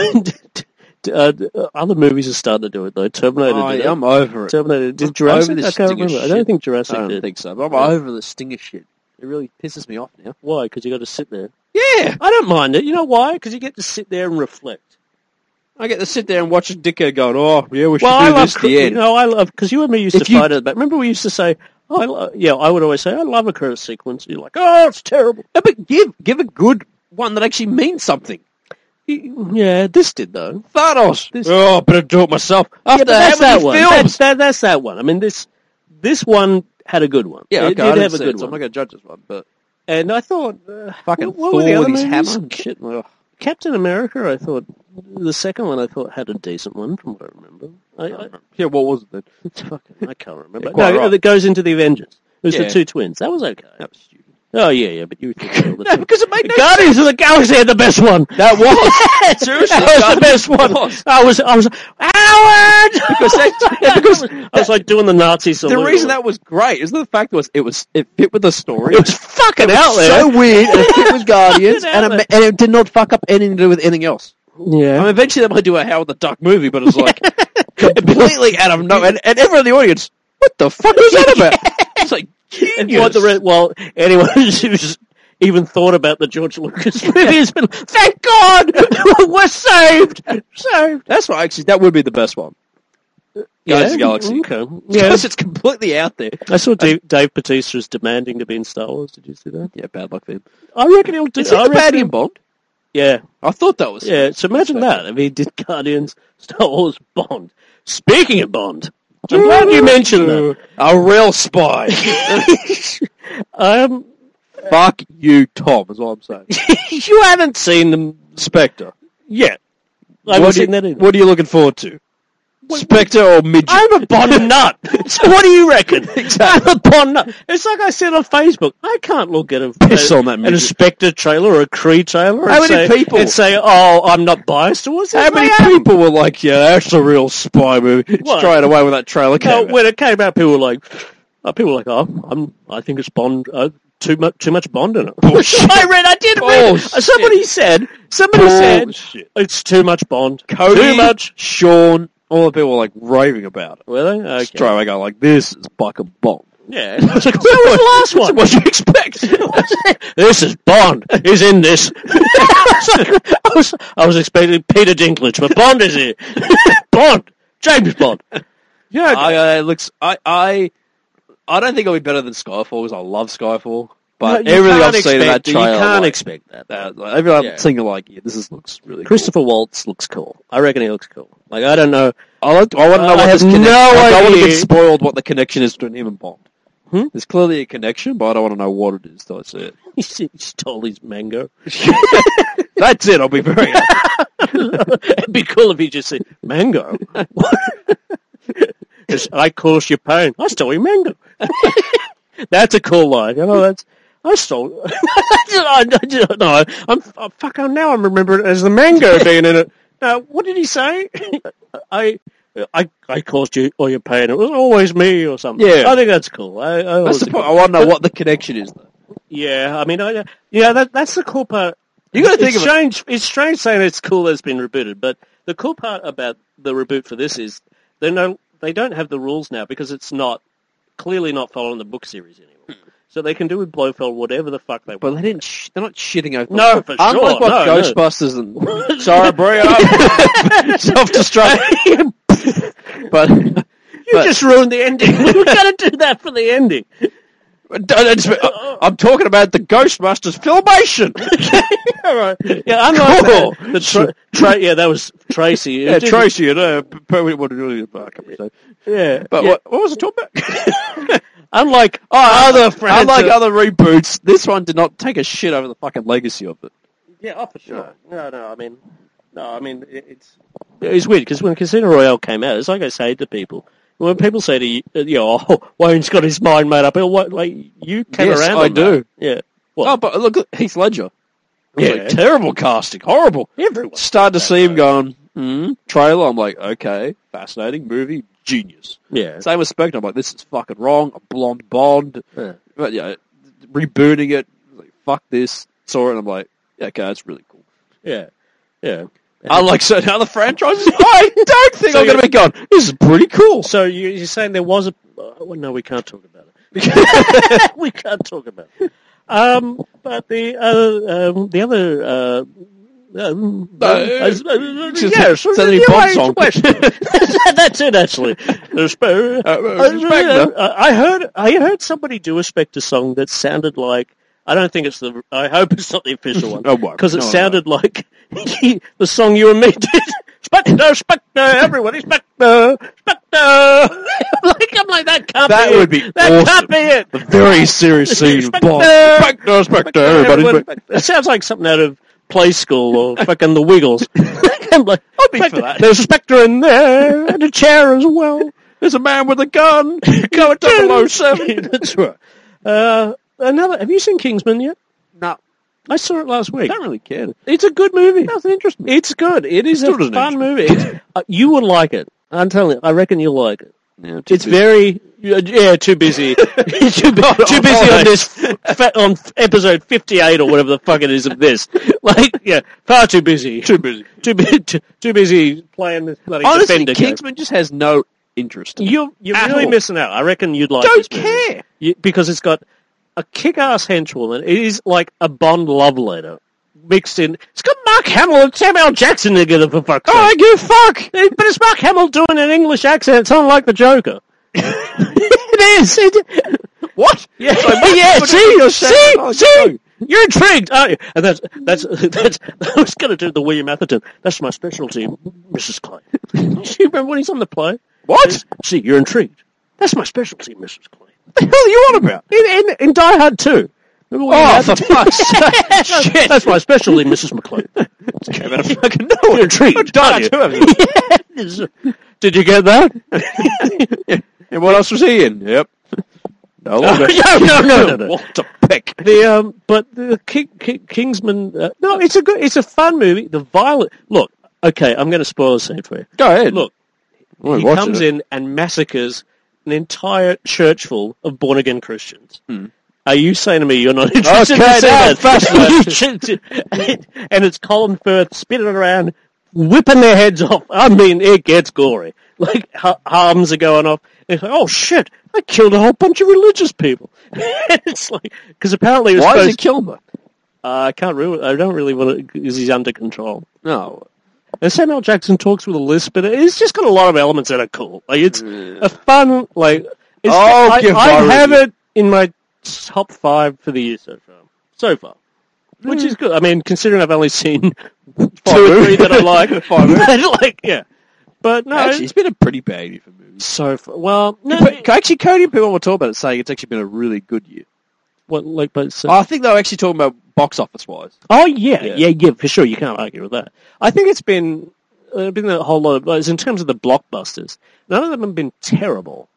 other movies are starting to do it though. Terminator did it. I'm over it. Terminator did Jurassic. I can't remember. I don't think Jurassic did. I don't think so. But I'm over the stinger shit. It really pisses me off now. Why? Because you got to sit there. Yeah. I don't mind it. You know why? Because you get to sit there and reflect. I get to sit there and watch a dickhead going, oh, yeah, we should Well, do I love, this at the end. you know, I love, because you and me used If to you- fight it, but remember we used to say, I would always say, I love a credit sequence. You're like, oh, it's terrible. No, but give a good one that actually means something. Yeah, this did, though. Thanos. This- I better do it myself. After that's how that many one. films? That's that one. I mean, this one had a good one. Yeah, okay, it I did didn't have a see good it, so I'm one. not going to judge this one, but And I thought, fucking what were the Thor other with his movies? hammer and shit. Ugh. Captain America, I thought, the second one I thought had a decent one, from what I remember. Yeah, what was it then? I can't remember. Yeah, quite No, right. that goes into the Avengers. It was Yeah. the two twins. That was okay. That was stupid. Oh, yeah, but you think all the No, two. because it made no Guardians of the Galaxy had the best one. That was. Seriously, That was the best one. was. I was, Howard! Because I was like doing the Nazi salute. the reason that was great is the fact was it fit with the story. It was fucking out there. so weird. And it fit with Guardians, Fucking out and it did not fuck up anything to do with anything else. Yeah. I mean, eventually they might do a Howard the Duck movie, but it's like completely out of nowhere. And everyone in the audience, what the fuck was that about? It's like And genius. anyone who's even thought about the George Lucas movie has been, thank God, we're saved. That's right. Actually, that would be the best one. Guardians of the Galaxy. Okay. Because it's completely out there. I saw Dave Bautista's demanding to be in Star Wars. Did you see that? Yeah, bad luck for him. I reckon he'll do. Is he the baddie in Bond? Yeah, I thought that was. yeah. So imagine that if he did Guardians, Star Wars, Bond. Speaking of Bond, I'm glad you mentioned that. A real spy. Fuck you, Tom, is what I'm saying. You haven't seen them Spectre. yet. I haven't seen that either. What are you looking forward to? Spectre or midget? I'm a Bond nut. So what do you reckon? Exactly. I'm a Bond nut. It's like I said on Facebook. I can't look at Piss on that an midget. Spectre trailer or a Creed trailer How and many say, people- and say, oh, I'm not biased towards it. How many I am. people were like, yeah, that's a real spy movie? What? Straight away when that trailer came out. When it came out, people were like, oh, I think it's Bond. Too much Bond in it. Bullshit. I did read. Bullshit. Somebody said Bullshit. it's too much Bond. Cody, Too much. Sean, all the people were like raving about it. Were they? Okay. Straight away going like, this is fucking Bond. Yeah. So was the last one. What do you expect? This is Bond. He's in this. I was expecting Peter Dinklage, but Bond is here. Bond. James Bond. Yeah, it looks. I don't think it'll be better than Skyfall because I love Skyfall. But No, you everything can't I've seen in that expect it. trailer, You can't like, expect that. everything Yeah. I'm thinking like, yeah, looks really Christopher Waltz looks cool. I reckon he looks cool. Like, I don't know. cool. I want to know I what have this connection. no I don't want to idea. get spoiled what the connection is between him and Bond. Hmm? There's clearly a connection, but I don't want to know what it is till I see it. He stole his mango. That's it. I'll be very happy. It'd be cool if he just said, mango? I caused you pain. I stole your mango. That's a cool line. You know, I stole. No, now I'm remembering it as the mango being in it. What did he say? I caused you all your pain. It was always me or something. Yeah. I think that's cool. That's the point. I want to know what the connection is, though. Yeah, I mean, that's the cool part. You got to think It's of it. strange. It's strange saying it's cool that it's been rebooted, but the cool part about the reboot for this is they don't have the rules now because it's clearly not following the book series anymore. So they can do with Blofeld whatever the fuck they want. But they didn't. They're not shitting over. No, for sure. Unlike what No. Ghostbusters and sorry, bro, self-destruct. but You just ruined the ending. We were going to do that for the ending. I'm talking about the Ghostbusters filmation. All right. Yeah, unlike Cool. that was Tracy. Yeah, Tracy and what really? I can't say. Yeah, But yeah. what was I talking about? Unlike Unlike other reboots, this one did not take a shit over the fucking legacy of it. Yeah, oh, for sure. No, I mean, it's weird because when Casino Royale came out, it's like I say to people, when people say to you, Wayne's got his mind made up, what, like, you came Yes, around I on do. that. Yeah. What? Oh, but look at Heath Ledger. Yeah. Like, terrible casting, horrible. Everyone. Started to see him going, trailer, I'm like, okay, fascinating movie, genius. Yeah. Same with Spectre, I'm like, this is fucking wrong, a blonde Bond. Yeah. But yeah, rebooting it, like, fuck this, saw it, and I'm like, yeah, okay, that's really cool. Yeah. Yeah. Unlike certain other franchises, I don't think So I'm going to be going, this is pretty cool. So you're saying there was a... well, no, we can't talk about it. We can't talk about it. But the other Suddenly Bond song. That's it, actually. I heard somebody do a Spectre song that sounded like. I don't think it's the. I hope it's not the official one. Because it sounded like the song you and me did. Spectre, Spectre, everybody, Spectre, Spectre. I'm like, that can't that be would be it. That awesome. can't be it. A very serious scene of Bond. Spectre, Spectre, everybody. It sounds like something out of Play School or fucking The Wiggles. I'm like, I'd be for that. There's a Spectre in there and a chair as well. There's a man with a gun going 007. That's right. Have you seen Kingsman yet? No. I saw it last week. I don't really care. It's a good movie. Doesn't interest me. It's good. It is Still a doesn't fun movie. interest You would like it. I'm telling you. I reckon you'll like it. Yeah, It's very... too busy. too busy on this, on episode 58 or whatever the fuck it is of this. Far too busy. Too busy playing this bloody Honestly, Defender game. Kingsman just has no interest. You're really all. missing out. I reckon you'd like Don't this movie. care. Because it's got a kick-ass henchwoman. It is like a Bond love letter mixed in. It's got Mark Hamill and Samuel Jackson together, for fuck's sake. Oh, I give a fuck. But it's Mark Hamill doing an English accent. It's unlike the Joker. It is. What? Yeah. See. You're intrigued, aren't you? And that's. I was going to do the William Atherton. That's my specialty, Mrs. Clay. Do you remember when he's on the play? What? See, you're intrigued. That's my specialty, Mrs. Clay. What the hell are you on about? In Die Hard 2. Oh, for fuck's sake. Shit. That's my specialty, Mrs. McClane. Came out of fucking nowhere. You're intrigued, aren't you? Yes. Did you get that? And what else was he in? Yep. No. No. What a pick. But the Kingsman. No, it's a fun movie. The violent. Look, okay, I'm going to spoil the scene for you. Go ahead. Look, he comes in and massacres an entire church full of born again Christians. Are you saying to me you're not interested in that? And it's Colin Firth spinning around, whipping their heads off. I mean, it gets gory. Like, arms are going off. And it's like, oh shit, I killed a whole bunch of religious people. It's like, because apparently it was Why does he kill them? I can't really, I don't really want to, because he's under control. No. And Samuel Jackson talks with a lisp, but it's just got a lot of elements that are cool. Like, it's a fun, like, I have it in my top 5 for the year so far. Which is good. I mean, considering I've only seen 2 or 3 that I like. Yeah. But no. Actually, it's been a pretty bad year for movies. So far. Well, no. Actually, Cody and people will talk about it saying it's actually been a really good year. What, like, but I think they were actually talking about box office wise. Oh, yeah, for sure. You can't argue with that. I think it's been a whole lot of, in terms of the blockbusters, none of them have been terrible.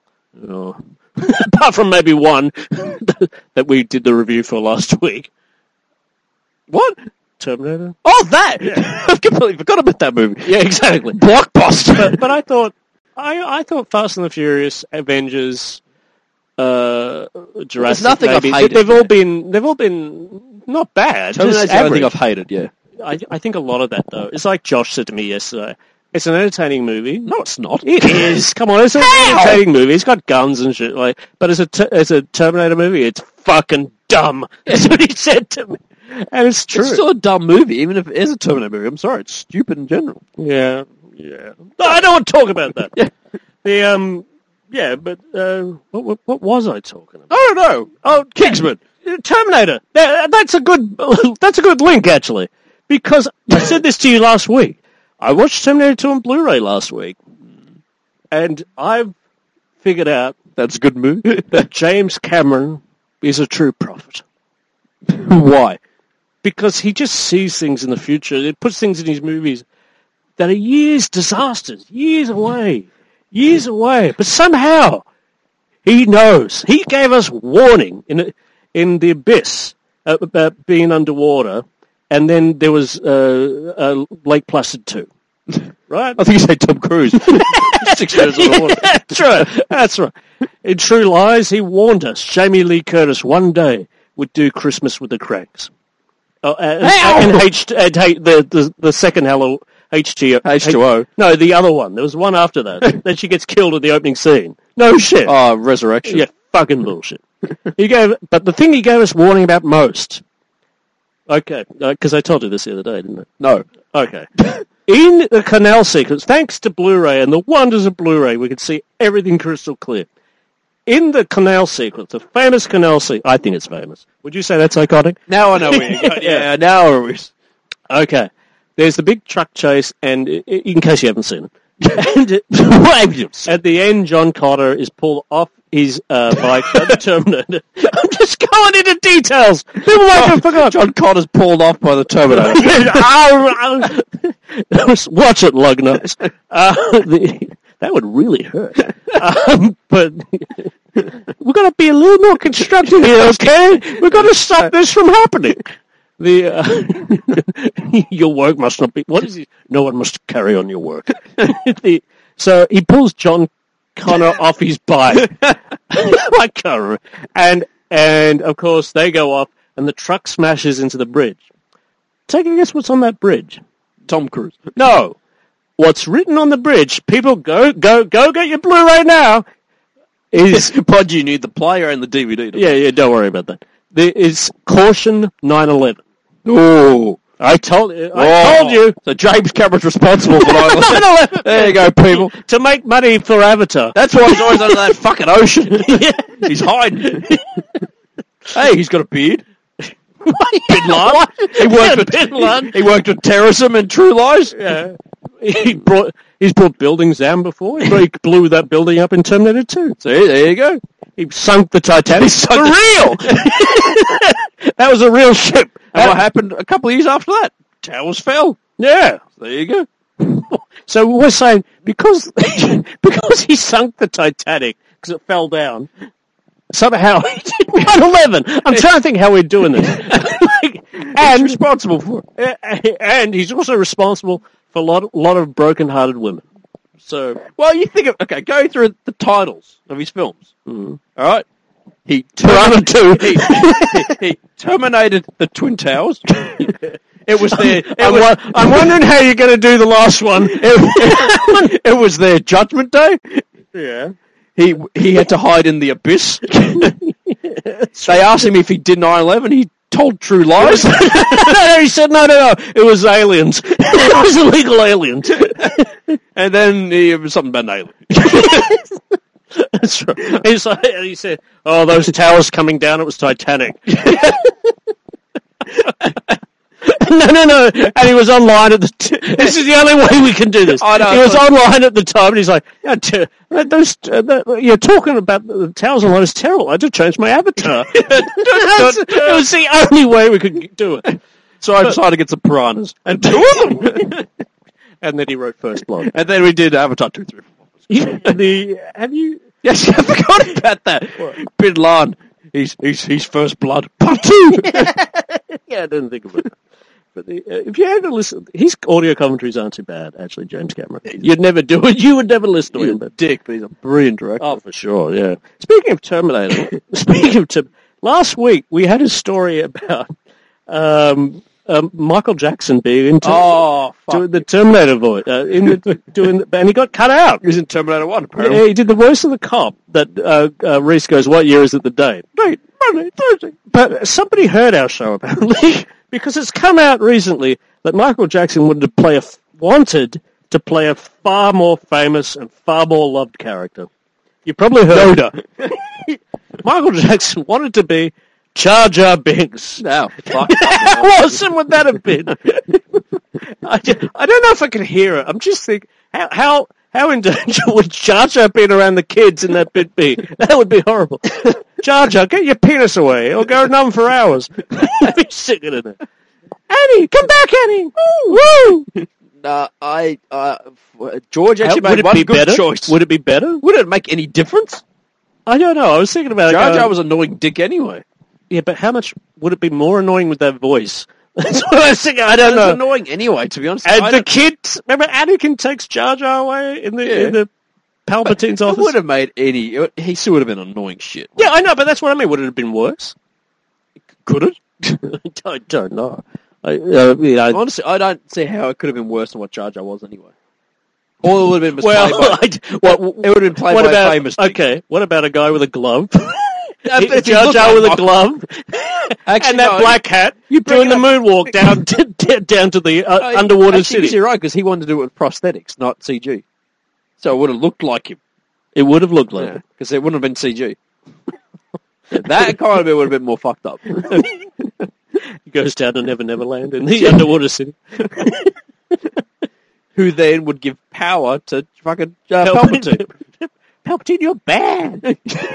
Apart from maybe one that we did the review for last week. What? Terminator? Oh, that! Yeah. I've completely forgot about that movie. Yeah, exactly. Blockbuster. But I thought Fast and the Furious, Avengers, Jurassic. There's nothing maybe, I've hated. They've all been not bad. Terminator's Just the only average. thing I've hated, yeah. I think a lot of that though. It's like Josh said to me yesterday. It's an entertaining movie. No, it's not. It is. Come on, it's an entertaining movie. It's got guns and shit. Like, but as a Terminator movie, it's fucking dumb. That's what he said to me, and it's true. It's still a dumb movie, even if it is a Terminator movie. I'm sorry, it's stupid in general. Yeah. No, I don't want to talk about that. But what was I talking about? I don't know. Oh, Kingsman, Terminator. That's a good link actually, because I said this to you last week. I watched Terminator 2 on Blu-ray last week, and I've figured out That's a good movie. that James Cameron is a true prophet. Why? Because he just sees things in the future. It puts things in his movies that are disasters, years away. But somehow, he knows. He gave us warning in The Abyss about being underwater. And then there was Lake Placid 2, right? I think you said Tom Cruise. 6 minutes on the water. That's right. In True Lies, he warned us Jamie Lee Curtis one day would do Christmas with the Cranks. And the second Hello H2O. No, the other one. There was one after that. Then she gets killed in the opening scene. No shit. Oh, Resurrection. Yeah, fucking bullshit. But the thing he gave us warning about most. Okay, because I told you this the other day, didn't I? No. Okay. In the canal sequence, thanks to Blu-ray and the wonders of Blu-ray, we could see everything crystal clear. In the canal sequence, the famous canal sequence, I think it's famous. Would you say that's iconic? Now I know where you're going. Yeah, now I was. Okay. There's the big truck chase, and in case you haven't seen it, and at the end, John Connor is pulled off his bike by the Terminator. I'm just going into details. People might have forgot. John Connor's pulled off by the Terminator. Watch it, Lugnut. That would really hurt. But we've got to be a little more constructive here, okay? We've got to stop this from happening. Your work must not be. What is it? No one must carry on your work. So he pulls John Connor off his bike, like Connor, and of course they go off, and the truck smashes into the bridge. Take a guess what's on that bridge? Tom Cruise. No, what's written on the bridge? People go get your Blu-ray now. But you need the player and the DVD. Yeah, don't worry about that. There is caution 9/11. Oh, I told you. So James Cameron's responsible for 9/11. There you go, people. To make money for Avatar. That's why he's always under that fucking ocean. He's hiding. Hey, he's got a beard. Bin Laden. He worked with terrorism and True Lies. Yeah. He's brought buildings down before. He blew that building up in Terminator 2. See, there you go. He sunk the Titanic. For real! That was a real ship. And what happened a couple of years after that? Towers fell. Yeah. There you go. So we're saying, because he sunk the Titanic, because it fell down, somehow he did 9/11. I'm trying to think how we're doing this. And responsible for it. And he's also responsible for a lot of broken-hearted women. So, well, you think of, okay, go through the titles of his films. Mm-hmm. All right. He terminated the Twin Towers. It was their. I'm wondering how you're going to do the last one. It was their Judgment Day. Yeah. He had to hide in the abyss. They asked him if he did 9/11. He told True Lies. No, he said no. It was aliens. It was illegal aliens. And then it was something about an alien. That's right. He said, "Oh, those towers coming down. It was Titanic." No. And he was online at the. This is the only way we can do this. I know, he was online at the time, and he's like, "You're talking about the towers online is terrible. I just changed my avatar." It was the only way we could do it. So I decided to get some piranhas and two of them. And then he wrote First Blood. And then we did Avatar 2, 3, 4. Have you? Yes, I forgot about that. Bin Laden. He's First Blood. Part 2. Yeah, I didn't think about that. But if you ever listen, his audio commentaries aren't too bad, actually, James Cameron. You'd never do it. You would never listen to him. But dick, but he's a brilliant director. Oh, for sure, yeah. Speaking of Terminator, last week we had a story about Michael Jackson being into doing the Terminator voice, and he got cut out. He was in Terminator 1, apparently. Yeah, he did the voice of the cop that Reese goes, "What year is it the date?" Right, Monday, Thursday. But somebody heard our show, apparently, because it's come out recently that Michael Jackson wanted to play a far more famous and far more loved character. You probably heard Yoda. Michael Jackson wanted to be Jar Jar Binks. Now, How awesome would that have been? I don't know if I can hear it. I'm just thinking, how in danger would Jar Jar being around the kids in that bit be? That would be horrible. Jar Jar, get your penis away. It'll go numb for hours. I'd be sicking in it. Annie, come back, Annie. Woo! George actually made one good choice. Would it be better? Would it make any difference? I don't know. I was thinking about it. Jar Jar was an annoying dick anyway. Yeah, but how much would it be more annoying with that voice? That's what I was thinking. I don't know. It's annoying anyway, to be honest. And the kids, remember Anakin takes Jar Jar away in the Palpatine's office? It would have made he still would have been annoying shit. Yeah, I know, but that's what I mean. Would it have been worse? Could it? I don't know. Honestly, I don't see how it could have been worse than what Jar Jar was anyway. Or it would have been played by a famous dick. Okay, what about a guy with a glove? Jar Jar with a glove Actually, and that no, black hat doing the moonwalk down to the underwater actually, city. You're right, because he wanted to do it with prosthetics, not CG. So it would have looked like him. It would have looked like it. Because it wouldn't have been CG. That kind of it would have been more fucked up. He goes down to Never Never Land in the underwater city. Who then would give power to fucking Palpatine. Palpatine, you're bad.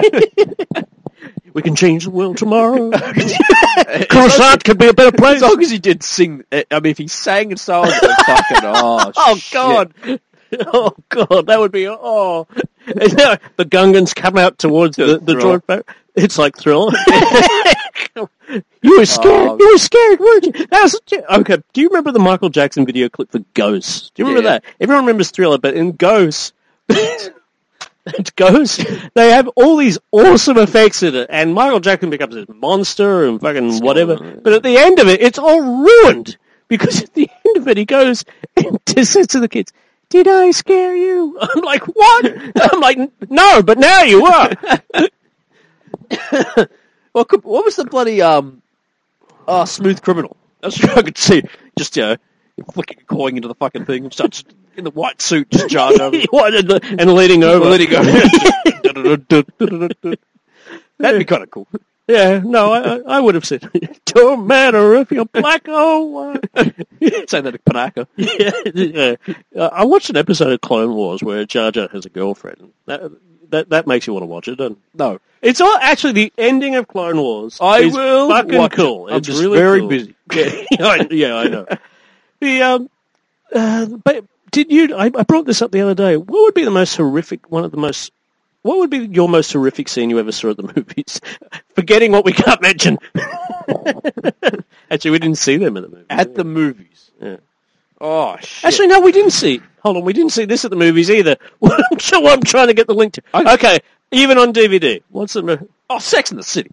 We can change the world tomorrow. Coruscant could be a better place. As long as he did sing, I mean, if he sang in Star Wars, fucking, oh God. Oh God, that would be, the Gungans come out towards the droid. It's like Thriller. You were scared. You were scared, weren't you? Okay, do you remember the Michael Jackson video clip for Ghosts? Do you remember that? Everyone remembers Thriller, but in Ghosts, they have all these awesome effects in it, and Michael Jackson becomes this monster and fucking whatever. But at the end of it, it's all ruined, because at the end of it, he goes and says to the kids, "Did I scare you?" I'm like, what? I'm like, no, but now you are. What was the bloody Smooth Criminal? That's what I could see. Just flicking, calling into the fucking thing, and starts in the white suit, just jarred over, and leading over. That'd be kind of cool. Yeah, no, I would have said, don't matter if you're black or white. Say that to Panaka. Yeah. I watched an episode of Clone Wars where Jar Jar has a girlfriend. That makes you want to watch it, doesn't it? No. It's all actually the ending of Clone Wars. I will fucking watch cool. It. I'm it's just really very cool. busy. Yeah, I know. But did you? I brought this up the other day. What would be the most horrific? What would be your most horrific scene you ever saw at the movies? Forgetting what we can't mention. Actually, we didn't see them at the movies. At the movies. Yeah. Oh, shit. Actually, no, we didn't see. Hold on, we didn't see this at the movies either. I'm sure I'm trying to get the link to. Okay, even on DVD. What's the? Sex in the City.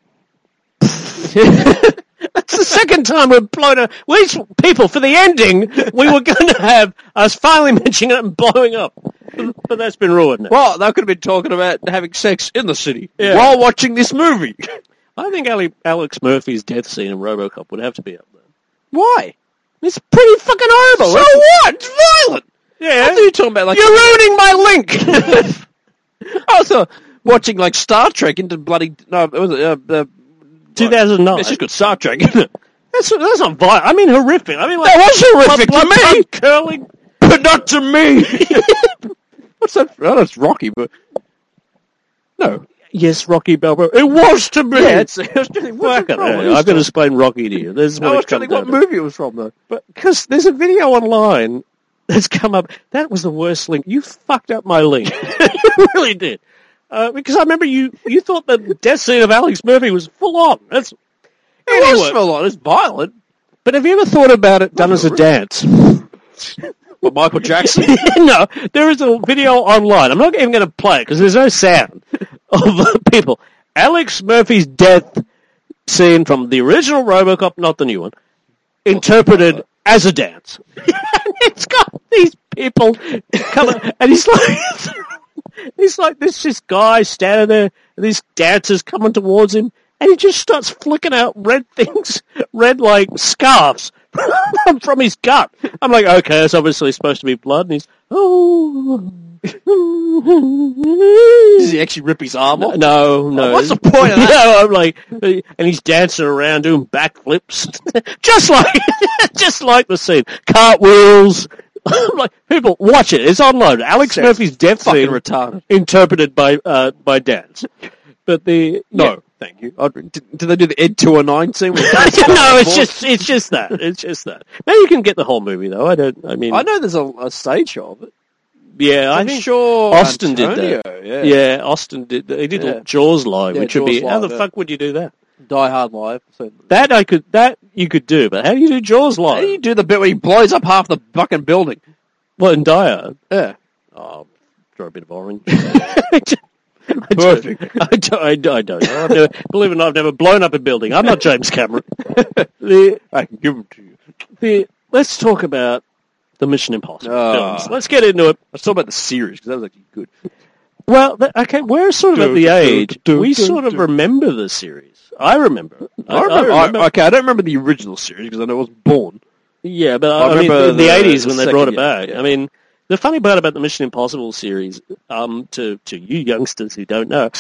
That's the second time we've blown up. People, for the ending, we were going to have us finally mentioning it and blowing up. But that's been ruined now. Well, they could have been talking about having sex in the city while watching this movie. I think Alex Murphy's death scene in RoboCop would have to be up there. Why? It's pretty fucking horrible. So what? It's violent. Yeah. I thought you were talking about like... You're ruining my link! I thought watching like Star Trek into bloody... No, it was 2009. It's just got Star Trek, isn't it? That's not violent. I mean horrific. I mean, like, that was horrific to me! Curling. But not to me! What's that? Oh, that's Rocky, but... No. Yes, Rocky Balboa. It was to me! Yeah, I've got to explain Rocky to you. This is I was trying to think what movie it was from, though. But because there's a video online that's come up. That was the worst link. You fucked up my link. You really did. Because I remember you thought the death scene of Alex Murphy was full on. It was full on. It's violent. But have you ever thought about it done as a dance? But Michael Jackson? No, there is a video online. I'm not even going to play it because there's no sound of people. Alex Murphy's death scene from the original RoboCop, not the new one, interpreted as a dance. And it's got these people coming, and he's like this guy standing there, and these dancers coming towards him, and he just starts flicking out red things, like scarves from his gut. I'm like, okay, it's obviously supposed to be blood, and he's, Does he actually rip his arm off? No. What's the point of that? No, I'm like, and he's dancing around doing backflips, just like the scene, cartwheels. I'm like, people, watch it. It's online. Alex Murphy's death scene, retarded, interpreted by dance. But thank you. Did they do the Ed 209 scene? No, it's just that. It's just that. Now you can get the whole movie though. I know there's a stage show of it. Yeah, I'm sure Austin Antonio, did that. Yeah, Austin did that. He did Jaws live, which would be, how the fuck would you do that? Die Hard live. So. That you could do, but how do you do Jaws live? How do you do the bit where he blows up half the fucking building? Well, in Die Hard. Yeah. Oh, throw a bit of orange. Perfect. I don't know. Believe it or not, I've never blown up a building. I'm not James Cameron. I can give it to you. Let's talk about the Mission Impossible films. Let's get into it. Let's talk about the series, because that was actually good. Well, okay, we're sort of at the age, we sort of remember the series. I remember. I remember. Okay, I don't remember the original series because I know I was born. Yeah, but I mean, remember in the 80s when the they brought it second, back. yeah. I mean, the funny part about the Mission Impossible series, to you youngsters who don't know,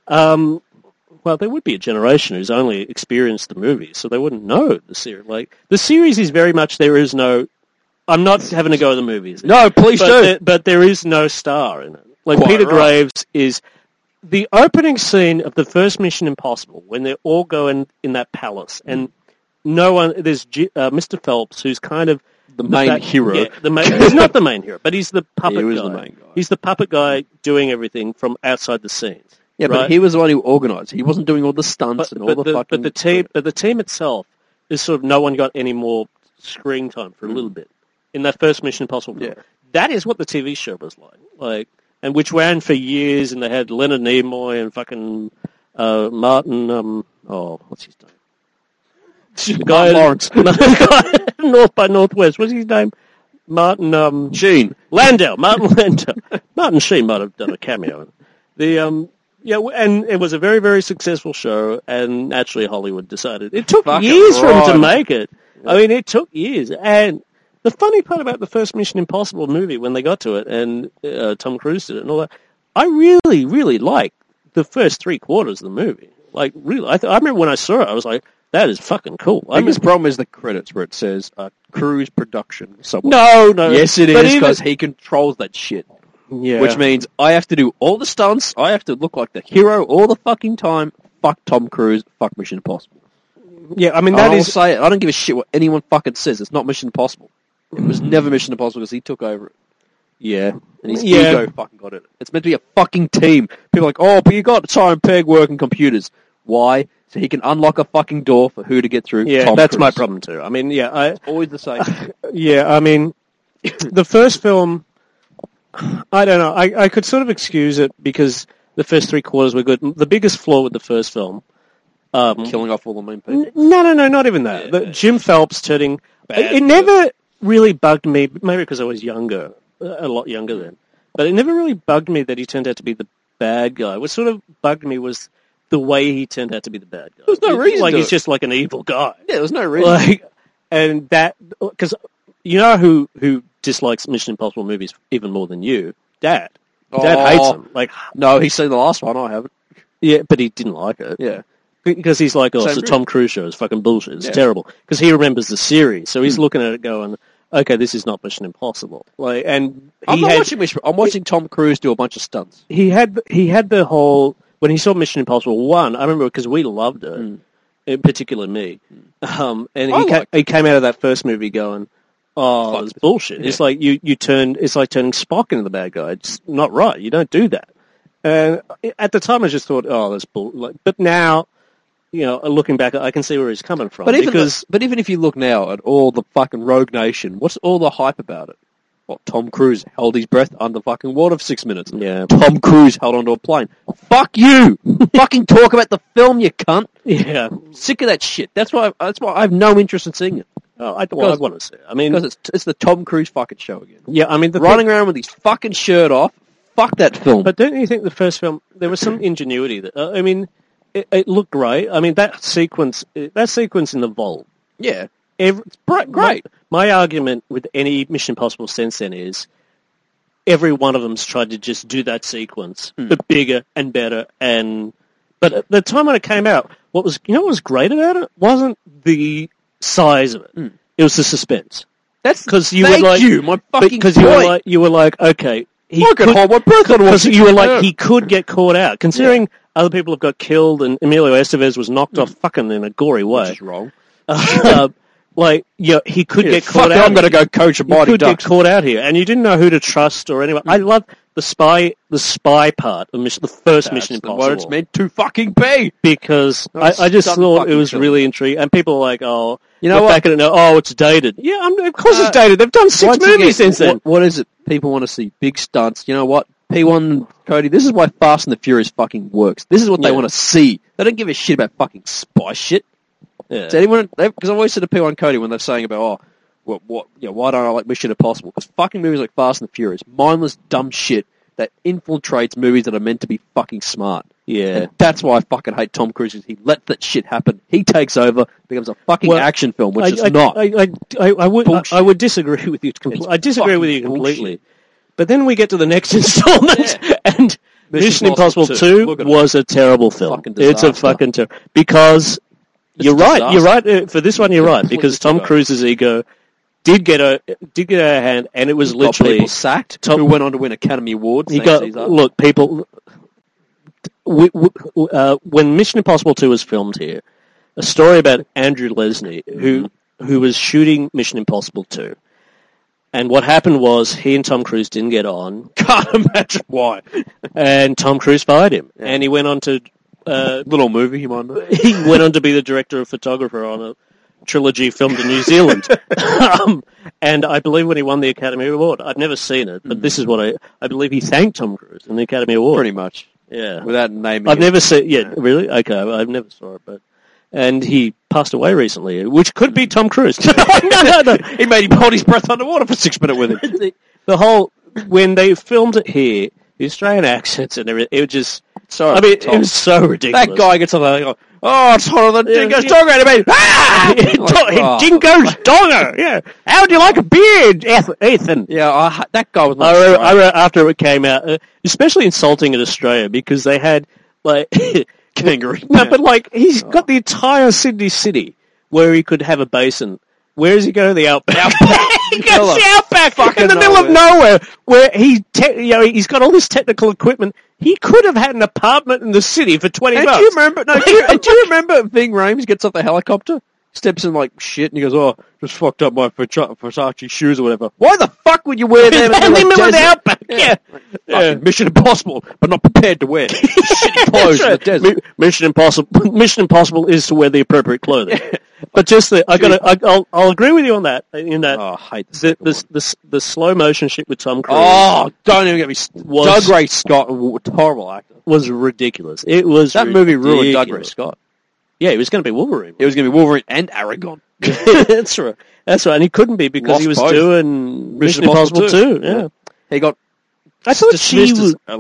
well, there would be a generation who's only experienced the movies, so they wouldn't know the series. Like, the series is very much, there is no, I'm not having to go to the movies. No, please do. But there is no star in it. Like, Quite Peter right. Graves is... The opening scene of the first Mission Impossible, when they're all going in that palace, and no one, there's Mr. Phelps, who's kind of The main hero. Yeah, he's not the main hero, but he's the puppet He was guy. the main guy. He's the puppet guy doing everything from outside the scenes. Yeah, right? but he was the one who organised. He wasn't doing all the stunts and all the fucking... But the team itself is sort of no one got any more screen time for a little bit in that first Mission Impossible film. Yeah. That is what the TV show was like, and which ran for years, and they had Leonard Nimoy and fucking Martin. What's his name? The guy Lawrence. North by Northwest. What's his name? Martin Sheen. Landau. Martin Landau. Martin Sheen might have done a cameo. And it was a very, very successful show, and naturally Hollywood decided. It took Fucking years for them to right. make it. I mean, it took years. And the funny part about the first Mission Impossible movie, when they got to it, and Tom Cruise did it and all that, I really, really liked the first 3/4 of the movie. Like, really, I remember when I saw it, I was like, that is fucking cool. I think his problem is the credits where it says Cruise Production. Somewhere. No. Yes, it But is, even- because he controls that shit. Yeah. Which means I have to do all the stunts, I have to look like the hero all the fucking time. Fuck Tom Cruise, fuck Mission Impossible. Yeah, I mean, I'll say it. I don't give a shit what anyone fucking says. It's not Mission Impossible. It was Mm. never Mission Impossible because he took over it. Yeah. And his Yeah. ego fucking got it. It's meant to be a fucking team. People are like, oh, but you got Simon Pegg working computers. Why? So he can unlock a fucking door for who to get through. Yeah, Tom that's Cruise. my problem too. I mean, Always the same. I mean, the first film, I don't know. I could sort of excuse it because the first 3/4 were good. The biggest flaw with the first film, Killing off all the main people. no, not even that. Yeah. Jim Phelps turning. Bad It never really bugged me. Maybe because I was younger, a lot younger then. But it never really bugged me that he turned out to be the bad guy. What sort of bugged me was the way he turned out to be the bad guy. There's no reason Like to he's it. just like an evil guy. Yeah, there's no reason. Like, and that because you know who dislikes Mission Impossible movies even more than you? Dad. Dad hates them. Like, No, he's seen the last one. I haven't. yeah, but he didn't like it. Yeah. Because he's like, oh, Same it's a here. Tom Cruise show. It's fucking bullshit. It's Yeah. terrible. Because he remembers the series, so he's looking at it going, okay, this is not Mission Impossible. Like, and I'm not watching Mission. I'm watching Tom Cruise do a bunch of stunts. he had the whole when he saw Mission Impossible 1. I remember because we loved it, in particular me. And he came out of that first movie going, oh, Fuck it's this. bullshit. Yeah. It's like it's like turning Spock into the bad guy. It's not right. You don't do that. And at the time, I just thought, oh, that's bull. Like, but now, you know, looking back, I can see where he's coming from. But because even if you look now at all the fucking Rogue Nation, what's all the hype about it? What, Tom Cruise held his breath under fucking water for 6 minutes. Yeah. Tom Cruise held onto a plane. Fuck you! Fucking talk about the film, you cunt. yeah, Sick of that shit. That's why I have no interest in seeing it. I Because- want to see it. I mean, Because it's the Tom Cruise fucking show again. yeah, I mean, Running around with his fucking shirt off. Fuck that film. But don't you think the first film there was some ingenuity that I mean, it looked great. I mean, that sequence in the vault. yeah. It's great. My argument with any Mission Impossible since then is every one of them's tried to just do that sequence, but bigger and better. But at the time when it came out, what was great about it wasn't the size of it. It was the suspense. That's Because you thank were like, you, my fucking because point. you were like, okay, I can hold my breath on because you were like, Yeah. he could get caught out. Considering other people have got killed and Emilio Estevez was knocked off fucking in a gory way. Which is wrong. He could get Fuck caught it, out. I'm going to go coach a He mighty could get Ducks. caught out here, and you didn't know who to trust or anyone. I love the spy part of the first Mission That's Impossible. what it's meant to fucking be. Because That's I just done thought it fucking was film. really intriguing, and people were like, "Oh, You know look what? back at it now, oh, it's dated." Yeah, of course it's dated. They've done 6 Once movies again, since then. What is it? People want to see big stunts. You know what? P1, Cody, this is why Fast and the Furious fucking works. This is what they Yeah. want to see. They don't give a shit about fucking spy shit. Yeah. Does anyone? Because I've always said to P1 Cody when they're saying about, why don't I like Mission Impossible? Because fucking movies like Fast and the Furious, mindless dumb shit, that infiltrates movies that are meant to be fucking smart. Yeah. And that's why I fucking hate Tom Cruise. Is he lets that shit happen. He takes over, becomes a fucking action film, which it's not. I would disagree with you. I disagree with you completely. But then we get to the next installment, and Mission Impossible 2 was a terrible film. It's a fucking terrible... Because you're right. For this one, you're right. Because Tom Cruise's ego did get a hand, and it was literally... people sacked, who went on to win Academy Awards. Look, people... when Mission Impossible 2 was filmed here, a story about Andrew Lesnie, who was shooting Mission Impossible 2. And what happened was he and Tom Cruise didn't get on. Can't imagine why. And Tom Cruise fired him. Yeah. And he went on to... little movie, he might know. He went on to be the director of photographer on a trilogy filmed in New Zealand. And I believe when he won the Academy Award, I've never seen it, but this is what I believe he thanked Tom Cruise in the Academy Award. Pretty much. Yeah. Without naming I've never seen... Yeah, really? Okay, I've never saw it, but... And he passed away recently, which could be Tom Cruise. No. He made him hold his breath underwater for 6 minutes with him. The whole... When they filmed it here, the Australian accents and everything, it was just... it was so ridiculous. That guy gets on there and goes, oh, it's hotter than Dingo's dogger. And he Dingo's dogger! Yeah. How would you like a beard, Ethan? Yeah, that guy was... I wrote after it came out, especially insulting in Australia, because they had, like... Kangaroo. No, but like, he's got the entire Sydney city where he could have a basin. Where does he go? The outback. He goes the outback in the middle of nowhere, where he's got all this technical equipment. He could have had an apartment in the city for $20. Do you remember? No, do you remember Ving Rhames gets off the helicopter, steps in like shit, and he goes, "Oh, just fucked up my Versace shoes or whatever." Why the fuck would you wear them in the middle of the outback? Yeah. Mission Impossible, but not prepared to wear shitty clothes in the desert. Mission Impossible is to wear the appropriate clothing. But just I'll agree with you on that. In that, I hate the slow motion shit with Tom Cruise. Oh, don't even get me. Doug Ray Scott, horrible actor, was ridiculous. It was that movie ruined Doug Ray Scott. Yeah, he was going to be Wolverine. It was going to be Wolverine and Aragon. That's right. And he couldn't be because he was doing Mission Impossible 2. Yeah. He got I thought dismissed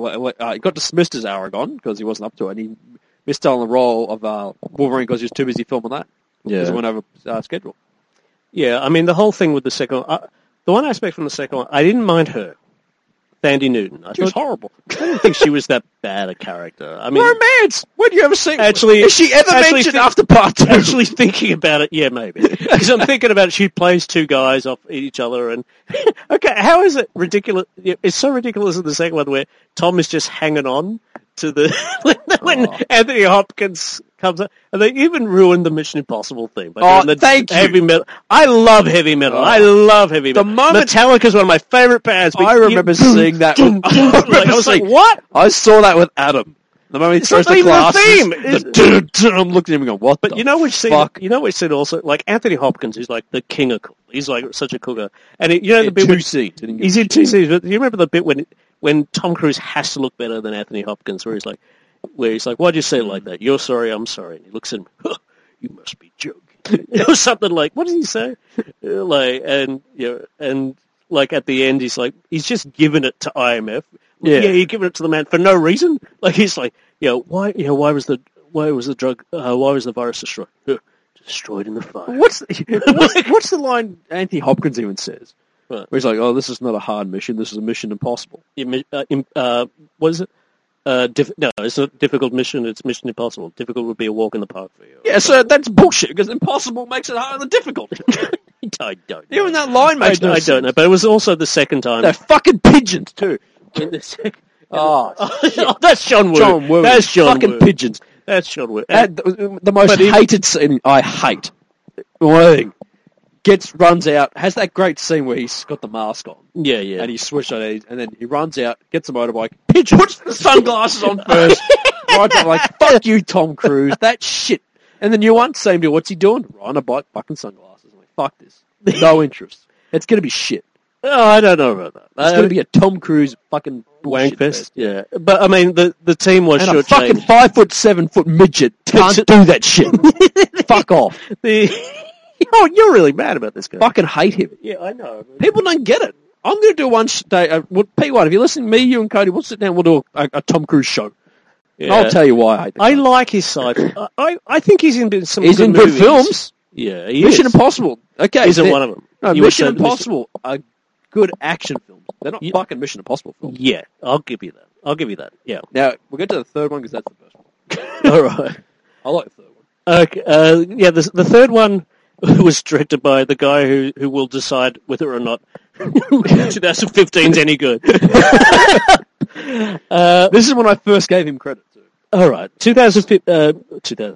he got dismissed as Aragon because he wasn't up to it. And he missed out on the role of Wolverine because he was too busy filming that. Yeah. Because it went over schedule. Yeah, I mean, the whole thing with the second one, the one aspect from the second one, I didn't mind her. Thandie Newton. She was horrible. I didn't think she was that bad a character. I mean, romance. When do you ever see? Actually, is she ever mentioned after part 2? Actually, thinking about it, yeah, maybe. Because I'm thinking about it, she plays two guys off each other, and okay, how is it ridiculous? It's so ridiculous in the second one where Tom is just hanging on to the when Anthony Hopkins comes up, and they even ruined the Mission Impossible thing. Thank you. Heavy metal. I love heavy metal. I love heavy metal. Metallica is one of my favorite bands. I remember seeing that. I was like, what? I saw that with Adam. The moment he throws the glasses, I'm looking at him and going, what? But you know which scene? You know which scene also? Like Anthony Hopkins is like the king of cool. He's like such a cooker, and the bit two scenes. He's in 2 scenes. But you remember the bit when Tom Cruise has to look better than Anthony Hopkins, where he's like, why'd you say it like that? You're sorry, I'm sorry. And he looks at him, you must be joking. Or something like, what did he say? And at the end, he's just giving it to IMF. Yeah, you're giving it to the man for no reason. Like, he's like, why was the virus destroyed? Destroyed in the fire. What's the line Anthony Hopkins even says? Where he's like, this is not a hard mission, this is a mission impossible. What is it? No, it's not a difficult mission, it's Mission Impossible. Difficult would be a walk in the park for you. Yeah, so that's bullshit, because impossible makes it harder than difficult. I don't know. Even that line makes no sense. I don't know, but it was also the second time. They're fucking pigeons, too. In the second... that's John Woo. John Woo. That's John fucking Woo. Pigeons. That's John Woo. The most hated scene I hate. One thing. Runs out, has that great scene where he's got the mask on. Yeah. And he's switched on it, and then he runs out, gets a motorbike, puts the sunglasses on first. Rides up like, fuck you, Tom Cruise, that shit. And the new one, same deal, what's he doing? Riding a bike, fucking sunglasses. I'm like, fuck this. No interest. It's gonna be shit. Oh, I don't know about that. It's going to be a Tom Cruise fucking wank fest. Yeah, but I mean the team was short. And a fucking 5'7" midget can't do that shit. Fuck off. You're really mad about this guy. Fucking hate him. Yeah, I know. People don't get it. I'm going to do one day. P1, if you're listening, me, you, and Cody, we'll sit down. We'll do a Tom Cruise show. Yeah. I'll tell you why I hate the I like his side. I think he's in some. He's in good movies. films. Yeah, Mission Impossible. Okay, isn't one of them. No, Mission Impossible are good action films. They're not fucking Mission Impossible films. Yeah, I'll give you that. Yeah. Now we'll get to the third one because that's the best one. All right. I like the third one. Okay. Yeah. The third one was directed by the guy who will decide whether or not 2015 is any good. This is when I first gave him credit to. All right, 2015.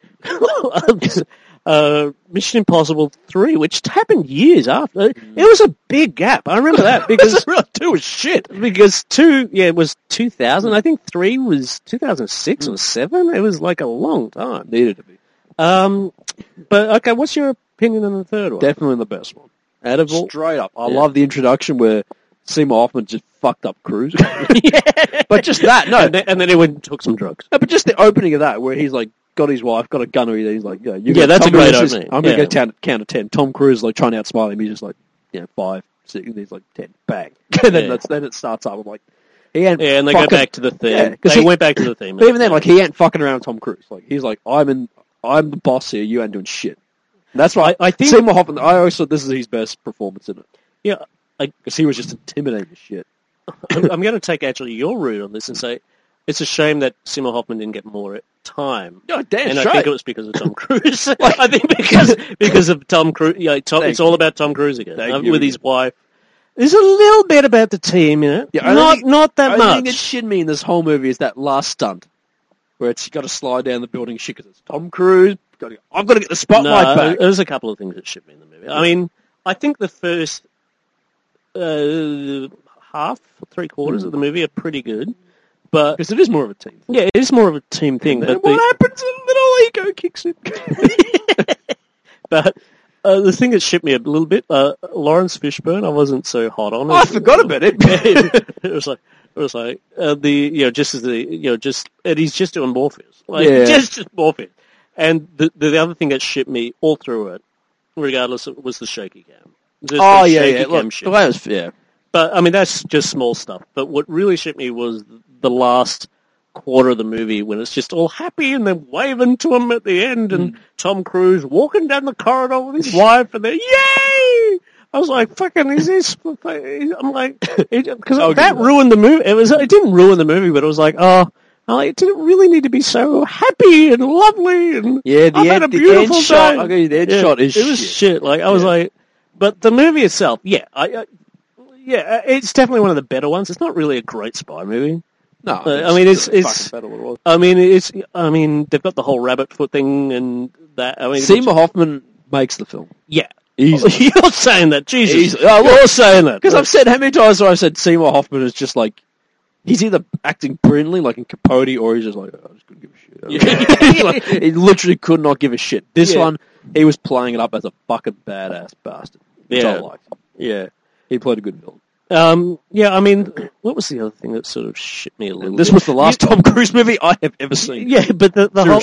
Mission Impossible 3, which happened years after. It was a big gap. I remember that because 2 was shit. Because 2, it was 2000. I think 3 was 2006 or 7. It was like a long time. Needed to be. But okay, what's your opinion on the third one? Definitely the best one. Out of all, straight up, I love the introduction where Seymour Hoffman just fucked up Cruise. But just that, no. And then he went and took some drugs. No, but just the opening of that, where he's like, got his wife, got a gunner, he's like, that's a great opening. I'm going to go count to 10. Tom Cruise like trying to outsmile him, he's just like, 5, 6, and he's like 10, bang. And then then it starts up. I'm like, and they go back to the theme. Yeah, they went back to the theme. But even then, like, he ain't fucking around with Tom Cruise. Like, he's like, I'm the boss here, you ain't doing shit. And that's why I think Seymour Hoffman, I always thought this is his best performance in it. Yeah. Because he was just intimidating as shit. I'm going to take actually your route on this and say it's a shame that Seymour Hoffman didn't get more time. Oh, damn and straight. I think it was because of Tom Cruise. I think because of Tom Cruise. Yeah, it's all about Tom Cruise again with his wife. There's a little bit about the team in it. Yeah, not that much. The thing that shit me in this whole movie is that last stunt where it's got to slide down the building shit because it's Tom Cruise. I've got to get the spotlight back. There's a couple of things that shit me in the movie. I mean, I think the first half, 3/4 of the movie are pretty good. But because it is more of a team thing. Yeah, it is more of a team thing. But what happens? A little ego kicks in. But the thing that shit me a little bit, Lawrence Fishburne, I wasn't so hot on. I forgot about it. It was like and he's just doing Morpheus, just Morpheus. And the other thing that shit me all through it, regardless, was the shaky cam. Look, the way it was, But I mean, that's just small stuff. But what really shit me was the last quarter of the movie when it's just all happy and then waving to him at the end and Tom Cruise walking down the corridor with his wife and then yay! I was like, fucking, is this? I'm like, because that ruined the movie. It didn't ruin the movie, but it was like, it didn't really need to be so happy and lovely and had a beautiful day. Shot. Okay, the end shot is shit. It was shit. Like I was like, but the movie itself, it's definitely one of the better ones. It's not really a great spy movie. No, I mean, they've got the whole rabbit foot thing and that. I mean, Seymour Hoffman makes the film. Yeah. Easily. You're saying that, Jesus. We're all saying that. Because I've said how many times have I said Seymour Hoffman is just like, he's either acting brilliantly, like in Capote, or he's just like, I just couldn't give a shit. Like, he literally could not give a shit. This one, he was playing it up as a fucking badass bastard, which I liked. Yeah. He played a good villain. I mean, what was the other thing that sort of shit me a little bit? This was the last Tom Cruise movie I have ever seen. Yeah, but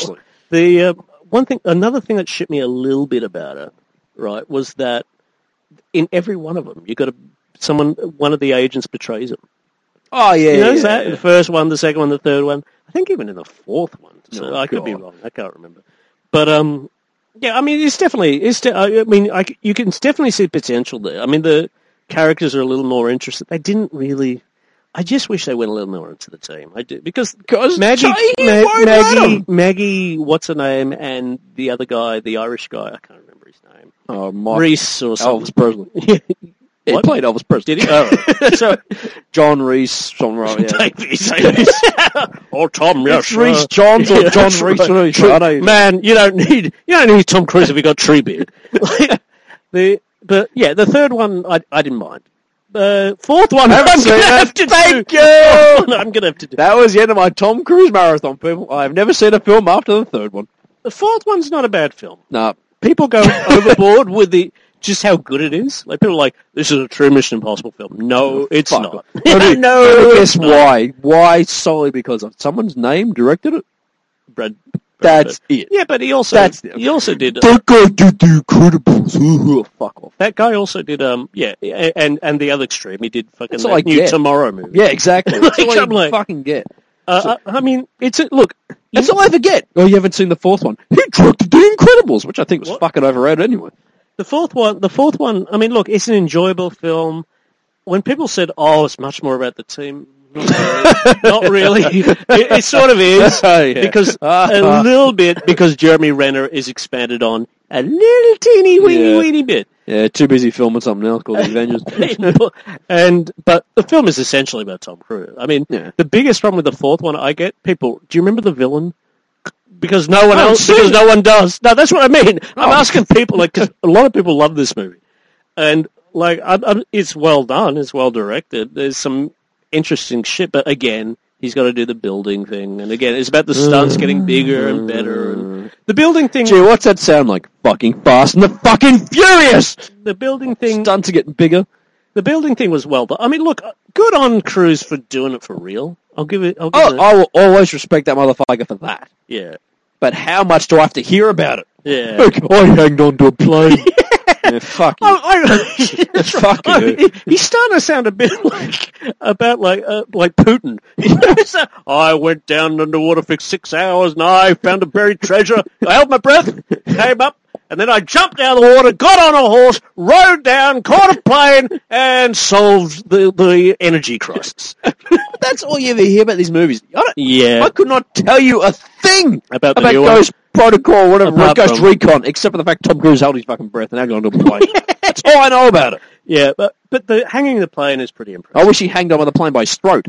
another thing that shit me a little bit about it, right, was that in every one of them, you got one of the agents betrays him. Oh, yeah. You notice that? In the first one, the second one, the third one. I think even in the fourth one. So I could be wrong. I can't remember. But, I mean, you can definitely see potential there. I mean, the characters are a little more interested. They didn't really... I just wish they went a little more into the team. I do. Because Maggie, what's her name, and the other guy, the Irish guy, I can't remember his name. Reese or something. Elvis Presley. He played Elvis Presley. Did he? Oh, right. So, John Reese, something wrong, yeah. Or Tom, yes. It's Reese Johns or John Reese. Right. Man, you don't need Tom Cruise if you got Treebeard. The third one, I didn't mind. The fourth one, I'm going to have to do. Thank you! I'm going to have to do. That was the end of my Tom Cruise marathon, people. I've never seen a film after the third one. The fourth one's not a bad film. No. People go overboard with just how good it is. Like, people are like, this is a true Mission Impossible film. No, it's not. No, guess why? Why? Solely because of someone's name directed it? Brad That's it. Yeah, but he also did. That guy did The Incredibles. Fuck off. That guy also did. And the other extreme, he did fucking That's all I New get. Tomorrow movie. Yeah, exactly. That's all I'm I like- fucking get. I mean, look. That's all I ever get. Oh, you haven't seen the fourth one? He directed The Incredibles, which I think was fucking overrated anyway. The fourth one. I mean, look, it's an enjoyable film. When people said, "Oh, it's much more about the team," not really. It sort of is because a little bit because Jeremy Renner is expanded on a little teeny weeny bit. Yeah, too busy filming something else called The Avengers. But the film is essentially about Tom Cruise. I mean, the biggest problem with the fourth one, I get people. Do you remember the villain? Because no one else, because no one does. No, that's what I mean. I'm asking people, like, because a lot of people love this movie, and like, it's well done, it's well directed. There's some interesting shit, but again, he's got to do the building thing, and again, it's about the stunts getting bigger and better. And the building thing. Gee, what's that sound like? Fucking Fast and the fucking Furious. The building thing. Stunts are getting bigger. The building thing was well done. I mean, look, good on Cruise for doing it for real. I will always respect that motherfucker for that. Yeah. But how much do I have to hear about it? Yeah. Look, I hanged on to a plane. Yeah, fuck you. Fuck you. He's starting to sound a bit like Putin. I went down underwater for 6 hours and I found a buried treasure. I held my breath, came up, and then I jumped out of the water, got on a horse, rode down, caught a plane, and solved the energy crisis. That's all you ever hear about these movies. Yeah. I could not tell you a thing about the new Ghost Protocol, whatever, Ghost from- Recon, except for the fact Tom Cruise held his fucking breath and hung on to a plane. That's all I know about it. Yeah, but the hanging the plane is pretty impressive. I wish he hanged on the plane by his throat.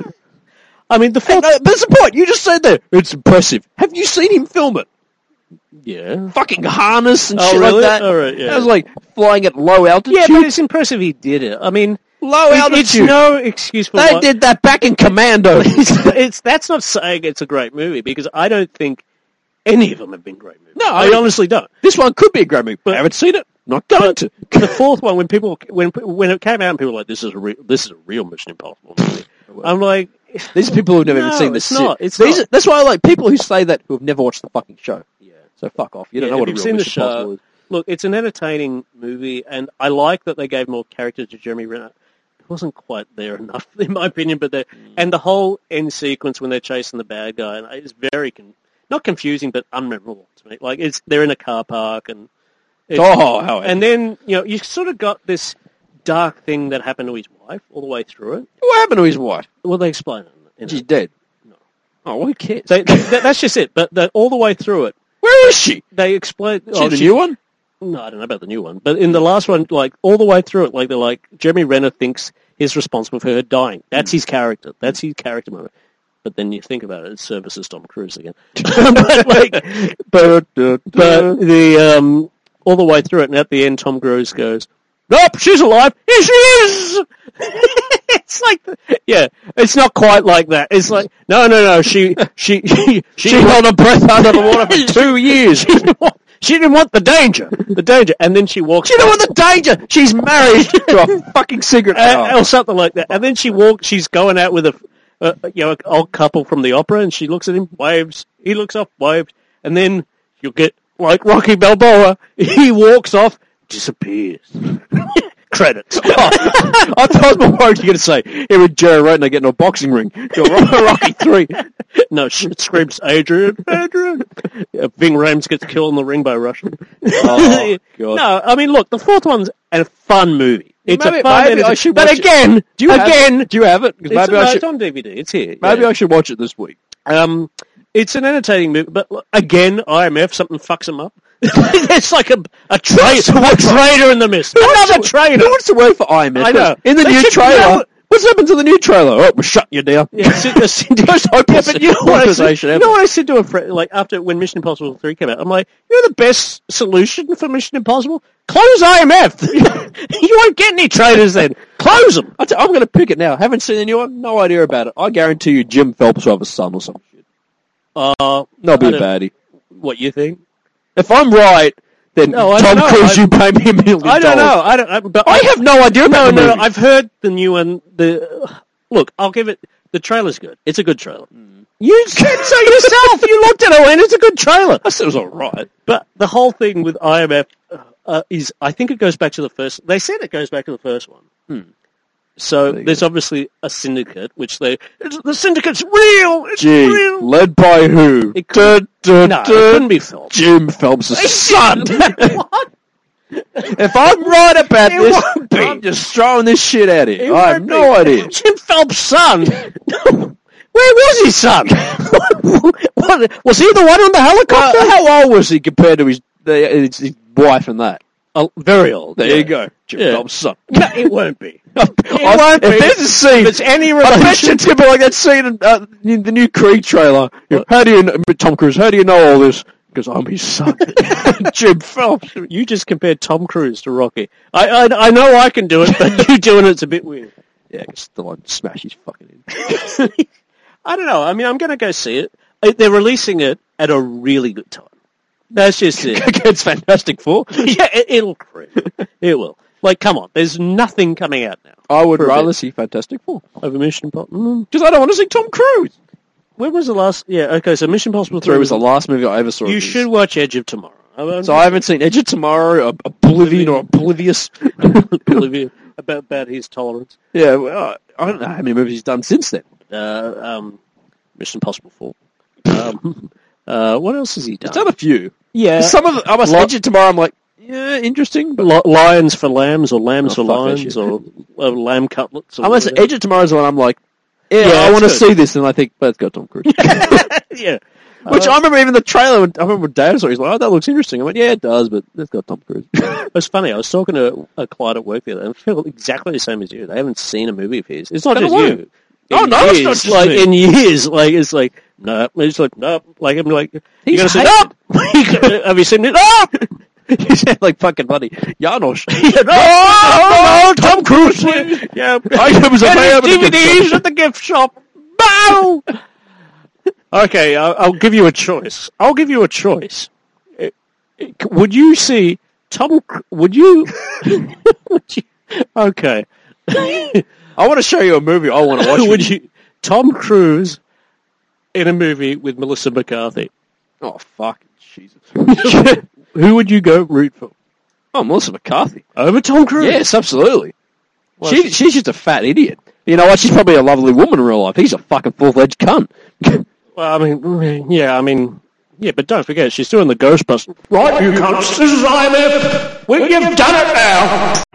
I mean, But that's the point. You just said there. It's impressive. Have you seen him film it? Yeah. Fucking harness and Oh, shit really? like that. All right, yeah. That was like flying at low altitude. Yeah, but it's impressive he did it. I mean, low altitude. it's no excuse for They did that back in Commando. That's not saying it's a great movie, because I don't think any of them have been great movies. No, I honestly don't. This one could be a great movie, but I haven't seen it. Not going to. The fourth one, when it came out and people were like, this is a real Mission Impossible movie. I'm like, these are people who've never even seen it's this. not. It's not. That's why I like people who say that who have never watched the fucking show. Yeah. So fuck off. You don't know what a real seen the Mission Impossible show. is. Look, it's an entertaining movie, and I like that they gave more character to Jeremy Renner. It wasn't quite there enough, in my opinion, but and the whole end sequence when they're chasing the bad guy, and it's very not confusing, but unmemorable to me. Like they're in a car park, and and then you sort of got this dark thing that happened to his wife all the way through it. What happened to his wife? Well, they explain it. She's dead. No. Oh, well, who cares? That's just it. But all the way through it, where is she? they explain. She the new one? No, I don't know about the new one. But in the last one, like all the way through it, like they're like Jeremy Renner thinks he's responsible for her dying. That's his character. That's his character moment. But then you think about it, it services Tom Cruise again. but the all the way through it, and at the end, Tom Cruise goes, "Nope, she's alive. Here she is." It's like, it's not quite like that. It's like, no, she held her breath under the water for 2 years. She didn't want the danger, and then she walks. She didn't want the danger. She's married to a fucking cigarette or something like that. And then she's going out with an old couple from the opera, and she looks at him, waves. He looks up, waves, and then you'll get like Rocky Balboa. He walks off, disappears. Credits. I thought I was more worried you were going to say, here with Jerry Ratner getting a boxing ring. Rocky 3. No, it screams, Adrian. Ving Rhames gets killed in the ring by a Russian. Oh, God. No, I mean, look, the fourth one's a fun movie. It's maybe, a fun maybe I should But watch again, it. Do you have it? 'Cause maybe I should, it's on DVD. It's here. maybe I should watch it this week. It's an entertaining movie, but again, IMF, something fucks him up. It's like a traitor in the mist. Another traitor. Who wants to work for IMF? I know. In the They new should trailer, know- what's happened to the new trailer? Oh, we're shutting you down. Yeah, Most hopeless but you know what I said? organisation You ever. know what I said to a friend, like after when Mission Impossible 3 came out? I'm like, you're the best solution for Mission Impossible. Close IMF. You won't get any traitors then. Close them. I'm going to pick it now. Haven't seen the new one? No idea about it. I guarantee you Jim Phelps will have a son or some shit. That'll be a baddie. What you think? If I'm right, then No, I Tom don't know. Cruise, you pay me $1 million. I don't know. But I have no idea about the movie. I've heard the new one. Look, I'll give it. The trailer's good. It's a good trailer. You said so yourself. You looked at it and it's a good trailer. I said it was alright. But the whole thing with IMF is, I think it goes back to the first. They said it goes back to the first one. So there's obviously a syndicate, which the syndicate's real. It's real. Led by who? It couldn't be Phelps. Jim Phelps' son. What? If I'm right about It this, won't be. I'm just throwing this shit out here. It I have won't no be. idea. Jim Phelps' son. Where was his son? What, was he the one on the helicopter? How old was he compared to his wife and that? Very old. There you go. Jim Phelps' son. No, it won't be. It won't be. If there's a scene, If it's any I bet relation. you it's gonna be like that scene in the new Creed trailer. How do you know, Tom Cruise? How do you know all this? Because I'm his son, Jim Phelps. You just compared Tom Cruise to Rocky. I know I can do it, but you doing it's a bit weird. Yeah, still I'd smash his fucking head. I don't know. I mean, I'm going to go see it. They're releasing it at a really good time. That's just it. Against Fantastic Four. Yeah, it'll creep. It will. Like, come on. There's nothing coming out now. I would For a rather bit. see Fantastic Four Over Mission Impossible. because I don't want to see Tom Cruise. When was the last? Yeah, okay. So Mission Impossible 3 was the last movie I ever saw. You of his. should watch Edge of Tomorrow. So I haven't seen Edge of Tomorrow, Oblivion, or Oblivious. Olivia about his tolerance. Yeah, well, I don't know how many movies he's done since then. Mission Impossible 4. What else has he done? He's done a few. Yeah. Some of the, I must Edge of Tomorrow. I'm like, yeah, interesting. But Lions for lambs, or lambs for fuck that lions, shit. or lamb cutlets. Or I must whatever. Edge of Tomorrow's one. I'm like, yeah, Yeah, I want to it's good. see this, and I think, but it's got Tom Cruise. Yeah. Which I remember even the trailer. I remember when Dad saw it, he's like, oh, that looks interesting. I went, yeah, it does, but it's got Tom Cruise. It was funny. I was talking to a client at work the other day, and I feel exactly the same as you. They haven't seen a movie of his. It's not Never just mind. you. Oh, In no, it's years, not just like me. in years. Like it's like no, it's like no. Like I'm like He's you gotta say hated. no. Have you seen it? No. You sound like fucking bloody Janosch. No, Tom Cruise. Yeah, I was a man with a gift DVDs shop. at the gift shop. No. Okay, I'll give you a choice. Would you see Tom? Would you? Would you? Okay. I want to show you a movie I want to watch. Would you? Tom Cruise in a movie with Melissa McCarthy. Oh, fucking Jesus. Who would you go root for? Oh, Melissa McCarthy. Over Tom Cruise? Yes, absolutely. Well, She's just a fat idiot. You know what? She's probably a lovely woman in real life. He's a fucking full-fledged cunt. Well, yeah, but don't forget, she's doing the Ghostbusters. Right, you cunts, this is IMF. You've done it now.